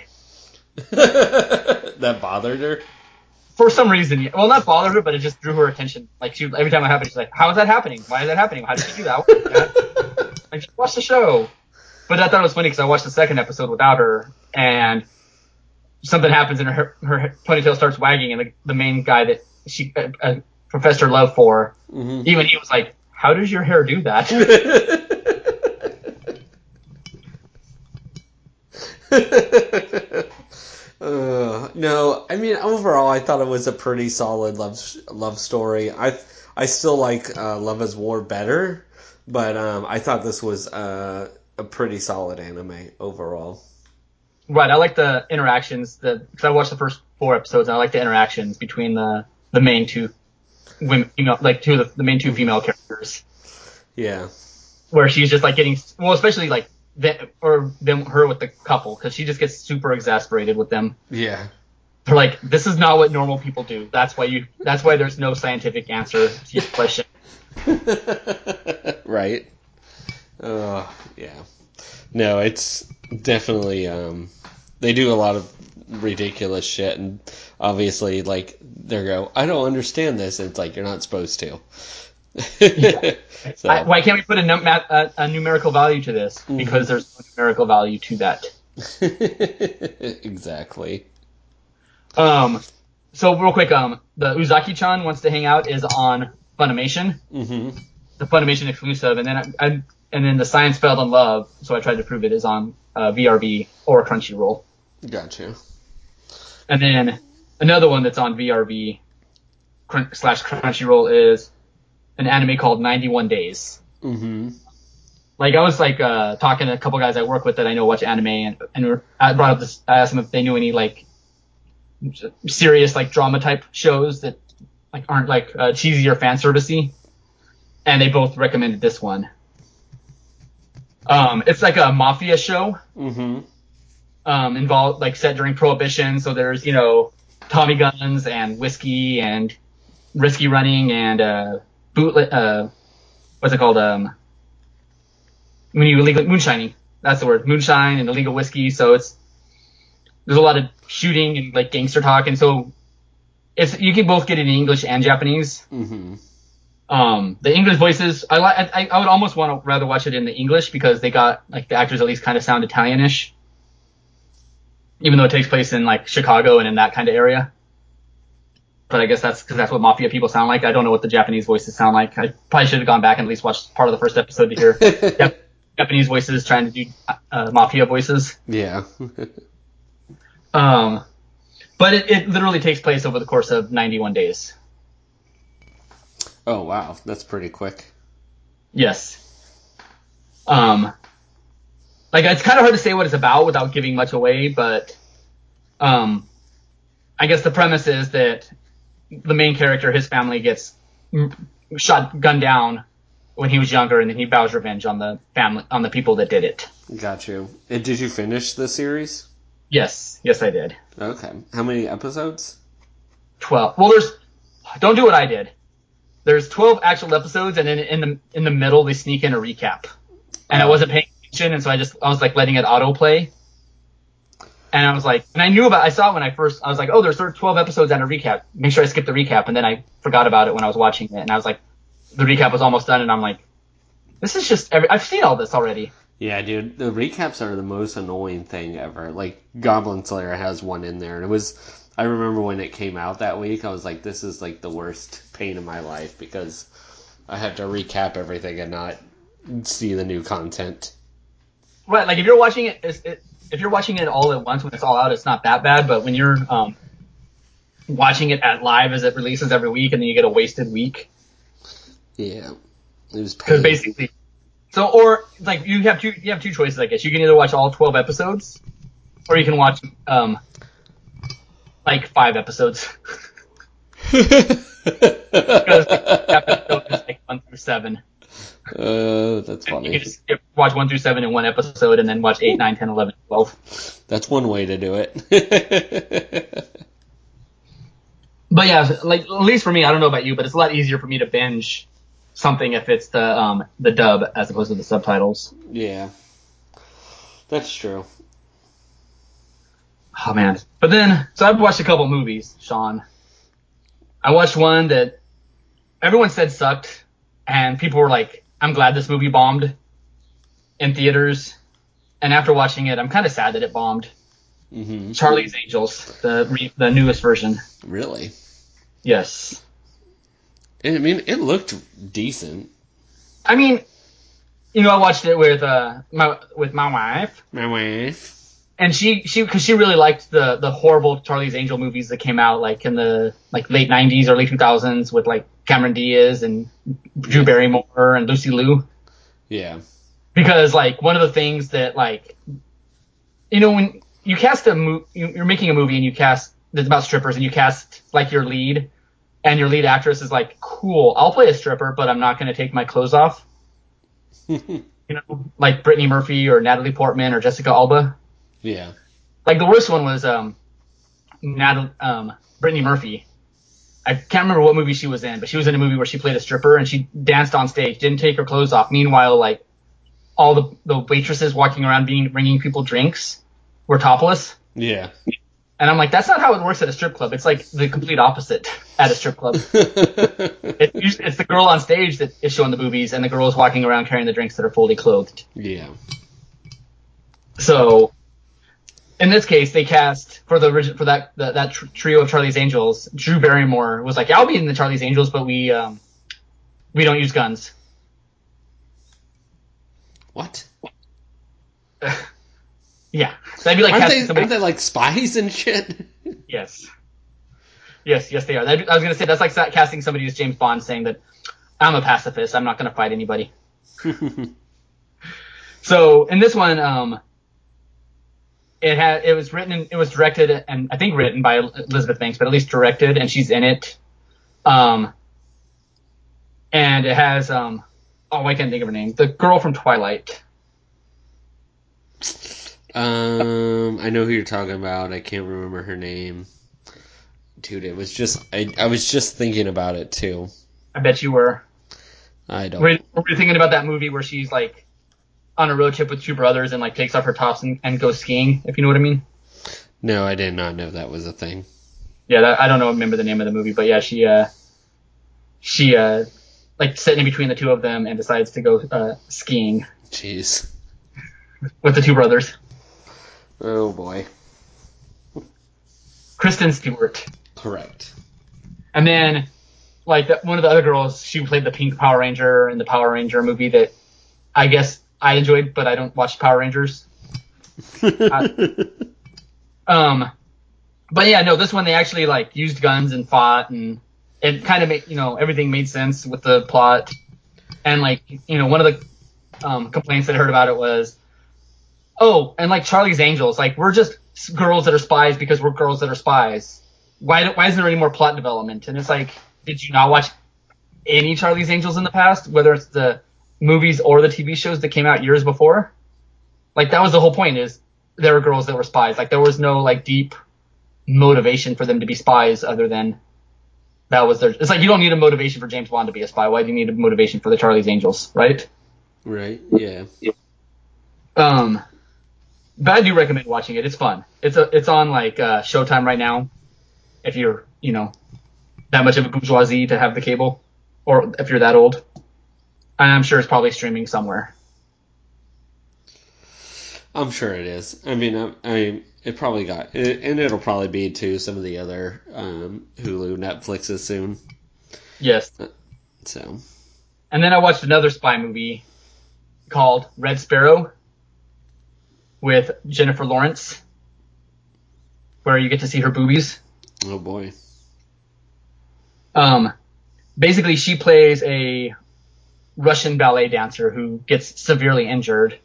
That bothered her? For some reason. Well, not bothered her, but it just drew her attention. Like she every time it happened, she's like, "How is that happening? Why is that happening? How did she do that?" Like, just watch the show. But I thought it was funny because I watched the second episode without her, and something happens and her her ponytail starts wagging, and the, the main guy that she uh, uh, professed her love for, mm-hmm. even he was like, "How does your hair do that?" uh, no, I mean overall, I thought it was a pretty solid love love story. I I still like uh, Love Is War better, but um, I thought this was uh, a pretty solid anime overall. Right, I like the interactions, the because I watched the first four episodes, and I like the interactions between the, the main two women, you know, like two of the, the main two female characters. Yeah. Where she's just like getting, well, especially like them, or them, her with the couple, because she just gets super exasperated with them. Yeah. They're like, this is not what normal people do. That's why you. That's why there's no scientific answer to your question. Right. Oh, yeah. No, it's definitely, um, they do a lot of ridiculous shit, and obviously, like, they go, I don't understand this, and it's like, you're not supposed to. Yeah. So. I, why can't we put a, num- a, a numerical value to this? Mm-hmm. Because there's no numerical value to that. Exactly. Um, so real quick, um, the Uzaki-chan Wants to Hang Out is on Funimation. Mm-hmm. The Funimation exclusive, and then I, I and then the Science Fell in Love, so I tried to prove it, is on uh, V R V or Crunchyroll. Gotcha. And then another one that's on V R V crun- slash Crunchyroll is an anime called ninety-one Days. Mm-hmm. Like I was like uh, talking to a couple guys I work with that I know watch anime, and, and I brought up this. I asked them if they knew any like serious like drama type shows that like aren't like uh, cheesy or fan servicey, and they both recommended this one. Um, it's like a mafia show. Mm-hmm. Um, involved like set during Prohibition, so there's you know Tommy guns and whiskey and risky running and uh, boot uh, what's it called um when you illegal moonshining, that's the word, moonshine and illegal whiskey. So it's there's a lot of shooting and like gangster talk, and so it's you can both get it in English and Japanese. Mm-hmm. Um, the English voices, I like. I, I would almost want to rather watch it in the English because they got like the actors at least kind of sound Italianish, even though it takes place in like Chicago and in that kind of area. But I guess that's because that's what mafia people sound like. I don't know what the Japanese voices sound like. I probably should have gone back and at least watched part of the first episode to hear Jap- Japanese voices trying to do uh, mafia voices. Yeah. um, but it, it literally takes place over the course of ninety-one days. Oh, wow. That's pretty quick. Yes. Um, like it's kind of hard to say what it's about without giving much away, but um, I guess the premise is that the main character, his family gets shot, gunned down when he was younger, and then he vows revenge on the family, on the people that did it. Got you. And did you finish the series? Yes, yes, I did. Okay. How many episodes? Twelve. Well, there's. Don't do what I did. There's twelve actual episodes, and then in the in the middle they sneak in a recap, and oh. I wasn't paying attention, and so I just I was like letting it autoplay. And I was like, and I knew about, I saw it when I first, I was like, oh, there's twelve episodes and a recap. Make sure I skip the recap. And then I forgot about it when I was watching it. And I was like, the recap was almost done. And I'm like, this is just, every, I've seen all this already. Yeah, dude, the recaps are the most annoying thing ever. Like, Goblin Slayer has one in there. And it was, I remember when it came out that week, I was like, this is like the worst pain in my life because I have to recap everything and not see the new content. Right. Like if you're watching it, it if you're watching it all at once when it's all out, it's not that bad. But when you're um, watching it at live as it releases every week, and then you get a wasted week. Yeah, it was because basically, so or like you have two you have two choices, I guess. You can either watch all twelve episodes, or you can watch um like five episodes. Because episode is like one through seven. Uh, that's funny. You can just watch one through seven in one episode, and then watch eight, nine, ten, eleven, twelve. That's one way to do it. But yeah, like at least for me, I don't know about you, but it's a lot easier for me to binge something if it's the um the dub as opposed to the subtitles. Yeah, that's true. Oh man! But then, so I've watched a couple movies, Sean. I watched one that everyone said sucked, and people were like, I'm glad this movie bombed in theaters. And after watching it, I'm kind of sad that it bombed. Mm-hmm. Charlie's Angels, the re- the newest version. Really? Yes. I mean, it looked decent. I mean, you know, I watched it with uh my with my wife. My wife. And she, she, because she really liked the, the horrible Charlie's Angel movies that came out like in the like late nineties, early two thousands with like Cameron Diaz and Drew Barrymore and Lucy Liu. Yeah. Because like one of the things that like, you know, when you cast a movie, you're making a movie and you cast that's about strippers and you cast like your lead, and your lead actress is like, cool, I'll play a stripper, but I'm not going to take my clothes off. You know, like Brittany Murphy or Natalie Portman or Jessica Alba. Yeah. Like the worst one was um, Natalie, um, Brittany Murphy. I can't remember what movie she was in, but she was in a movie where she played a stripper and she danced on stage, didn't take her clothes off. Meanwhile, like all the the waitresses walking around being bringing people drinks were topless. Yeah. And I'm like, that's not how it works at a strip club. It's like the complete opposite at a strip club. it's, usually, it's the girl on stage that is showing the boobies, and the girl is walking around carrying the drinks that are fully clothed. Yeah. So. In this case, they cast for the for that that, that trio of Charlie's Angels. Drew Barrymore was like, "Yeah, I'll be in the Charlie's Angels, but we um we don't use guns." What? Yeah, that'd be like aren't casting they somebody. aren't they like spies and shit? Yes, yes, yes, they are. That'd, I was gonna say that's like casting somebody as James Bond, saying that I'm a pacifist. I'm not gonna fight anybody. So in this one, um. It had. It was written. In, it was directed, and I think written by Elizabeth Banks, but at least directed, and she's in it. Um, and it has. Um, oh, I can't think of her name. The girl from Twilight. Um, I know who you're talking about. I can't remember her name. Dude, it was just. I I was just thinking about it too. I bet you were. I don't. Were you, were you thinking about that movie where she's like on a road trip with two brothers and like takes off her tops and, and goes skiing, if you know what I mean? No, I did not know that was a thing. Yeah, that, I don't know, remember the name of the movie, but yeah, she, uh, she, uh, like sitting in between the two of them and decides to go uh, skiing. Jeez. With the two brothers. Oh boy. Kristen Stewart. Correct. And then, like, the, one of the other girls, she played the Pink Power Ranger in the Power Ranger movie that I guess I enjoyed, but I don't watch Power Rangers. I, um, but yeah, no, this one they actually, like, used guns and fought, and it kind of made, you know, everything made sense with the plot. And, like, you know, one of the um, complaints that I heard about it was, oh, and like Charlie's Angels, like, we're just girls that are spies because we're girls that are spies. Why why isn't there any more plot development? And it's like, did you not watch any Charlie's Angels in the past, whether it's the movies or the T V shows that came out years before? Like, that was the whole point, is there were girls that were spies. Like, there was no, like, deep motivation for them to be spies other than that was their... It's like, you don't need a motivation for James Bond to be a spy. Why do you need a motivation for the Charlie's Angels, right? Right, yeah. Um... But I do recommend watching it. It's fun. It's a, it's on like uh, Showtime right now. If you're, you know, that much of a bourgeoisie to have the cable, or if you're that old, and I'm sure it's probably streaming somewhere. I'm sure it is. I mean, I, I it probably got, it, and it'll probably be to some of the other um, Hulu, Netflixes soon. Yes. So. And then I watched another spy movie called Red Sparrow with Jennifer Lawrence, where you get to see her boobies. Oh boy. Um, basically, she plays a Russian ballet dancer who gets severely injured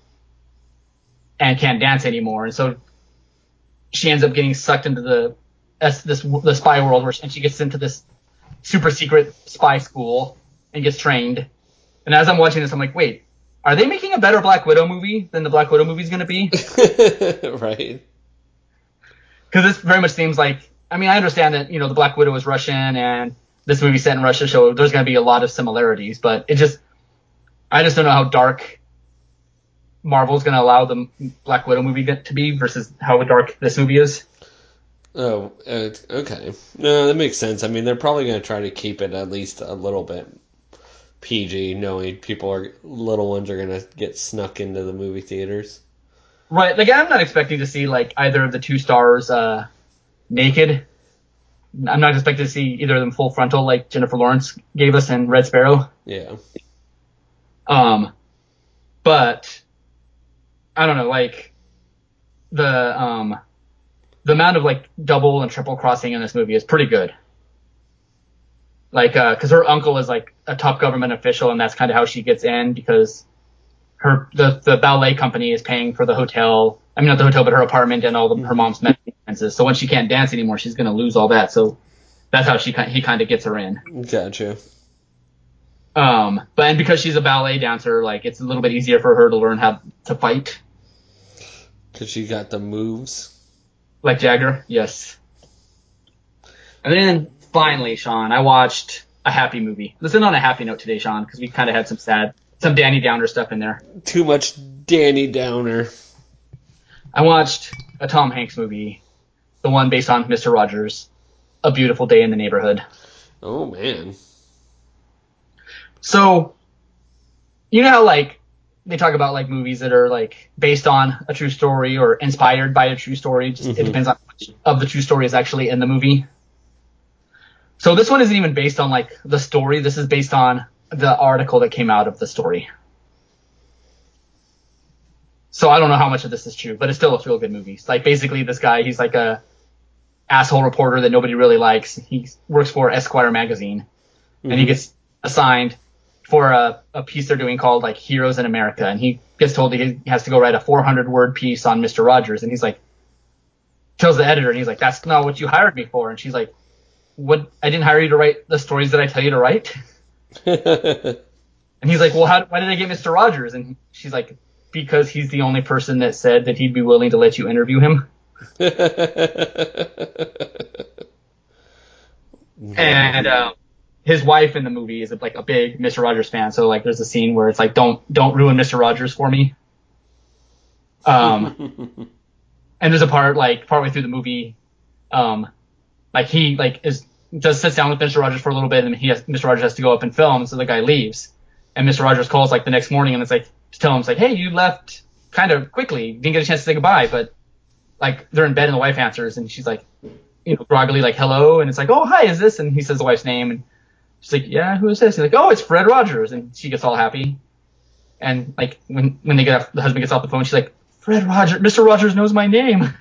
and can't dance anymore, and so she ends up getting sucked into the this the spy world, where she, and she gets into this super secret spy school and gets trained. And as I'm watching this, I'm like, wait, are they making a better Black Widow movie than the Black Widow movie is going to be? Right. Because this very much seems like, I mean, I understand that, you know, the Black Widow is Russian and this movie's set in Russia, so there's going to be a lot of similarities, but it just, I just don't know how dark Marvel's going to allow the Black Widow movie to be versus how dark this movie is. Oh, uh, okay. No, that makes sense. I mean, they're probably going to try to keep it at least a little bit P G, knowing people are, little ones are going to get snuck into the movie theaters. Right. Like, I'm not expecting to see, like, either of the two stars uh, naked. I'm not expecting to see either of them full frontal like Jennifer Lawrence gave us in Red Sparrow. Yeah. Um, but I don't know, like the um the amount of like double and triple crossing in this movie is pretty good. Like, uh, cause her uncle is like a top government official, and that's kind of how she gets in, because her the the ballet company is paying for the hotel. I mean, not the hotel, but her apartment and all the, her mom's medical expenses. So when she can't dance anymore, she's gonna lose all that. So that's how she he kind of gets her in. Gotcha. Um, but and because she's a ballet dancer, like, it's a little bit easier for her to learn how to fight. Cause she got the moves. Like Jagger, yes. And then finally, Sean, I watched a happy movie. Listen on a happy note today, Sean, because we kind of had some sad, some Danny Downer stuff in there. Too much Danny Downer. I watched a Tom Hanks movie, the one based on Mister Rogers, A Beautiful Day in the Neighborhood. Oh, man. So, you know how, like, they talk about, like, movies that are, like, based on a true story or inspired by a true story. Just, mm-hmm. It depends on how much of the true story is actually in the movie. So this one isn't even based on, like, the story. This is based on the article that came out of the story. So I don't know how much of this is true, but it's still a feel-good movie. It's like, basically, this guy, he's like a asshole reporter that nobody really likes. He works for Esquire magazine, mm-hmm. and he gets assigned for a, a piece they're doing called, like, Heroes in America, and he gets told he has to go write a four hundred word piece on Mister Rogers, and he's like, tells the editor, and he's like, that's not what you hired me for. And she's like, what? I didn't hire you to write the stories that I tell you to write. And he's like, well, how, why did I get Mister Rogers? And she's like, because he's the only person that said that he'd be willing to let you interview him. And uh, his wife in the movie is like a big Mister Rogers fan. So, like, there's a scene where it's like, don't don't ruin Mister Rogers for me. Um, and there's a part, like, partway through the movie, um, like, he like is just sits down with Mister Rogers for a little bit, and he has, Mister Rogers has to go up and film, so the guy leaves. And Mister Rogers calls like the next morning, and it's like to tell him, it's like, hey, you left kind of quickly, didn't get a chance to say goodbye, but like they're in bed, and the wife answers, and she's like, you know, groggily like, hello, and it's like, oh, hi, is this? And he says the wife's name, and she's like, yeah, who is this? He's like, oh, it's Fred Rogers, and she gets all happy. And like when when they get off, the husband gets off the phone, she's like, Fred Rogers, Mister Rogers knows my name.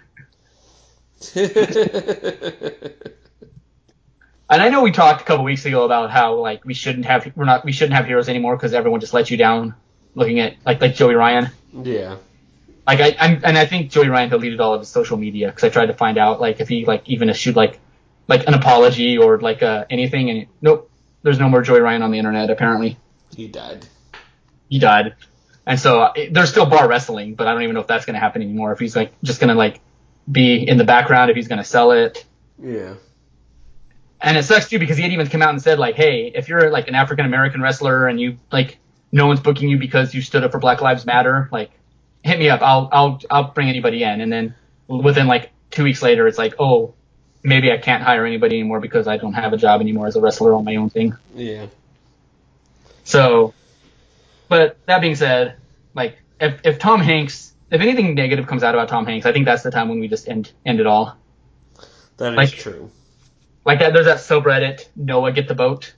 And I know we talked a couple weeks ago about how like we shouldn't have we're not we shouldn't have heroes anymore because everyone just lets you down. Looking at like like Joey Ryan. Yeah. Like I I'm, and I think Joey Ryan deleted all of his social media because I tried to find out like if he like even issued like like an apology or like uh, anything, and nope, there's no more Joey Ryan on the internet apparently. He died. He died, and so uh, there's still bar wrestling, but I don't even know if that's gonna happen anymore. If he's like just gonna like be in the background, if he's gonna sell it. Yeah. And it sucks too because he had even come out and said like, hey, if you're like an African American wrestler and you like no one's booking you because you stood up for Black Lives Matter, like hit me up. I'll I'll I'll bring anybody in. And then within like two weeks later, it's like, oh, maybe I can't hire anybody anymore because I don't have a job anymore as a wrestler on my own thing. Yeah. So, but that being said, like if if Tom Hanks, if anything negative comes out about Tom Hanks, I think that's the time when we just end end it all. That is like, true. Like that, there's that subreddit, Noah get the boat.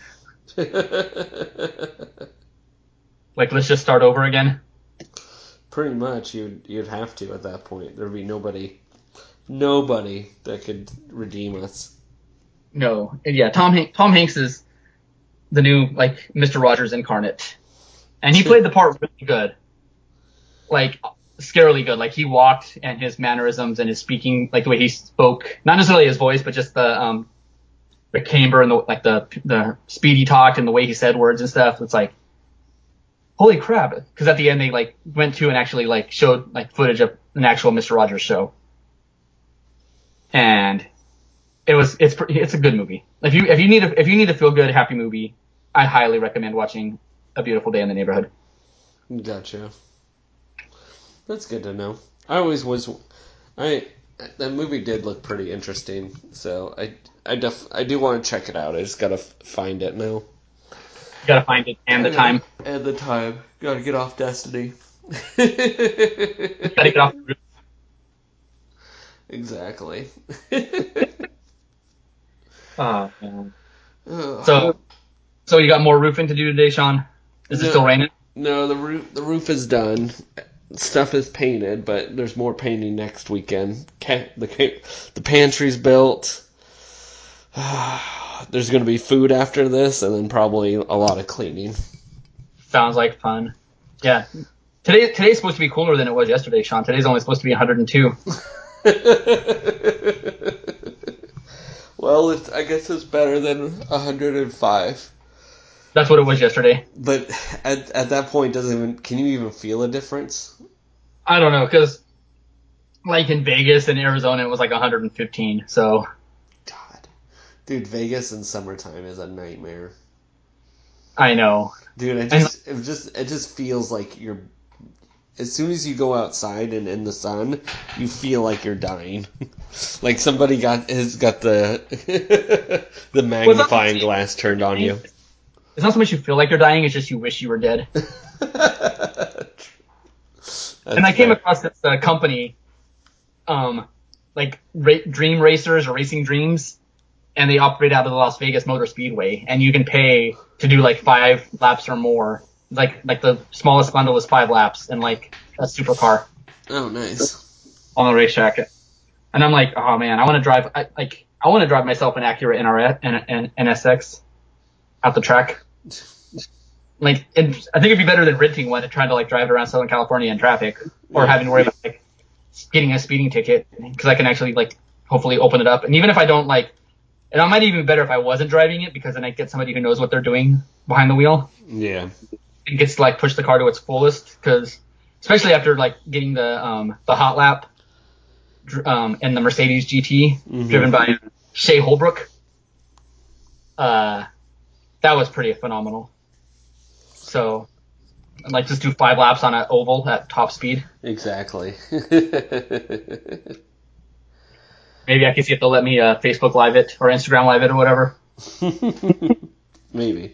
Like, let's just start over again. Pretty much, you'd you'd have to at that point. There'd be nobody, nobody that could redeem us. No, and yeah, Tom Hanks, Tom Hanks is the new like Mister Rogers incarnate, and he played the part really good, like scarily good. Like he walked and his mannerisms and his speaking, like the way he spoke, not necessarily his voice, but just the um the camber and the like the the speed he talked and the way he said words and stuff. It's like, holy crap! Because at the end they like went to and actually like showed like footage of an actual Mister Rogers show, and it was it's it's a good movie. If you if you need a if you need a feel good happy movie, I highly recommend watching A Beautiful Day in the Neighborhood. Gotcha. That's good to know. I always was. I that movie did look pretty interesting, so I I def I do want to check it out. I just gotta f- find it now. Gotta find it and the time. And the time. Gotta get off Destiny. Gotta get off the roof. Exactly. Oh, man. So, so you got more roofing to do today, Sean? Is no, it still raining? No, the roof the roof is done. Stuff is painted, but there's more painting next weekend. The the pantry's built. There's going to be food after this, and then probably a lot of cleaning. Sounds like fun. Yeah. Today today's supposed to be cooler than it was yesterday, Sean. Today's only supposed to be one hundred two. Well, it's, I guess it's better than one hundred five. That's what it was yesterday. But at at that point, doesn't even can you even feel a difference? I don't know, because like in Vegas and Arizona, it was like one hundred fifteen. So, God, dude, Vegas in summertime is a nightmare. I know, dude. It just it just it just feels like you're. As soon as you go outside and in the sun, you feel like you're dying. Like somebody got has got the the magnifying well, glass turned on you. It's not so much you feel like you're dying; it's just you wish you were dead. And I came fair. across this uh, company, um, like ra- Dream Racers or Racing Dreams, and they operate out of the Las Vegas Motor Speedway, and you can pay to do like five laps or more. Like like the smallest bundle is five laps and like a supercar. Oh, nice. On the racetrack, and I'm like, oh man, I want to drive. I, like I want to drive myself an Acura N R S and an N S X out the track. Like, and I think it'd be better than renting one and trying to like drive it around Southern California in traffic, or yeah. having to worry about like getting a speeding ticket, because I can actually like hopefully open it up. And even if I don't like, and it might even be better if I wasn't driving it, because then I get somebody who knows what they're doing behind the wheel. Yeah. And gets to like push the car to its fullest, because especially after like getting the um the hot lap um and the Mercedes G T mm-hmm. driven by Shea Holbrook, uh that was pretty phenomenal. So, like, just do five laps on an oval at top speed. Exactly. Maybe I can see if they'll let me uh, Facebook Live it or Instagram Live it or whatever. Maybe.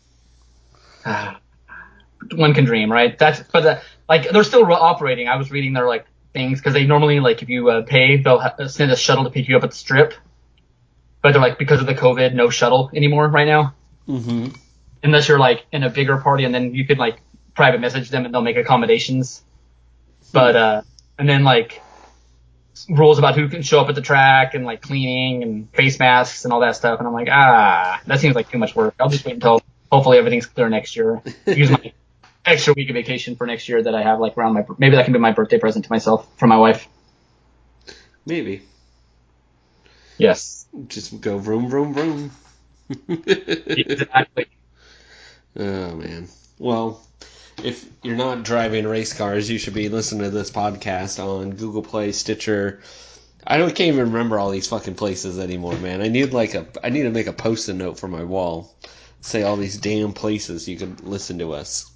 One can dream, right? That's but uh, like they're still operating. I was reading their like things because they normally like if you uh, pay, they'll ha- send a shuttle to pick you up at the Strip. But they're like because of the COVID, no shuttle anymore right now. Mm-hmm. Unless you're like in a bigger party, and then you could like private message them and they'll make accommodations. But uh, and then like rules about who can show up at the track and like cleaning and face masks and all that stuff. And I'm like, ah, that seems like too much work. I'll just wait until hopefully everything's clear next year. Use my extra week of vacation for next year that I have like around my maybe that can be my birthday present to myself from my wife. Maybe. Yes. Just go vroom vroom vroom. Exactly. Oh man. Well, if you're not driving race cars, you should be listening to this podcast on Google Play, Stitcher. I don't can't even remember all these fucking places anymore, man. I need like a I need to make a post-it note for my wall. Say all these damn places you could listen to us.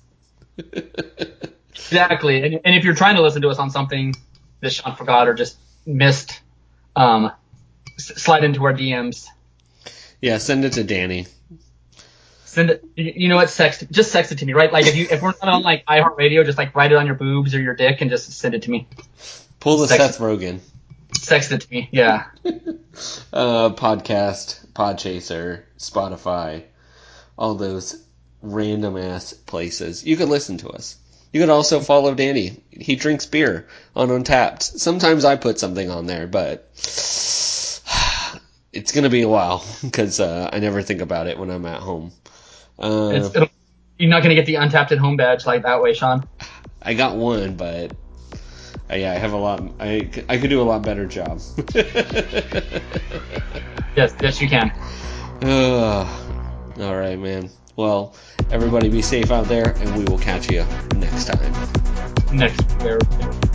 Exactly. And, and if you're trying to listen to us on something that Sean forgot or just missed, um, s- slide into our D Ms. Yeah, send it to Danny. Send it. You you know what? Sext. Just text it to me, right? Like if you if we're not on like iHeartRadio, just like write it on your boobs or your dick and just send it to me. Pull the Sext Seth Rogen. Text it to me. Yeah. uh, podcast, Podchaser, Spotify, all those random ass places. You could listen to us. You could also follow Danny. He drinks beer on Untapped. Sometimes I put something on there, but it's gonna be a while because uh, I never think about it when I'm at home. Uh, It's, it'll, you're not gonna get the Untapped at Home badge like that way, Sean. I got one, but uh, yeah, I have a lot. I, I could do a lot better job. Yes, yes, you can. Uh, all right, man. Well, everybody be safe out there, and we will catch you next time. Next. There.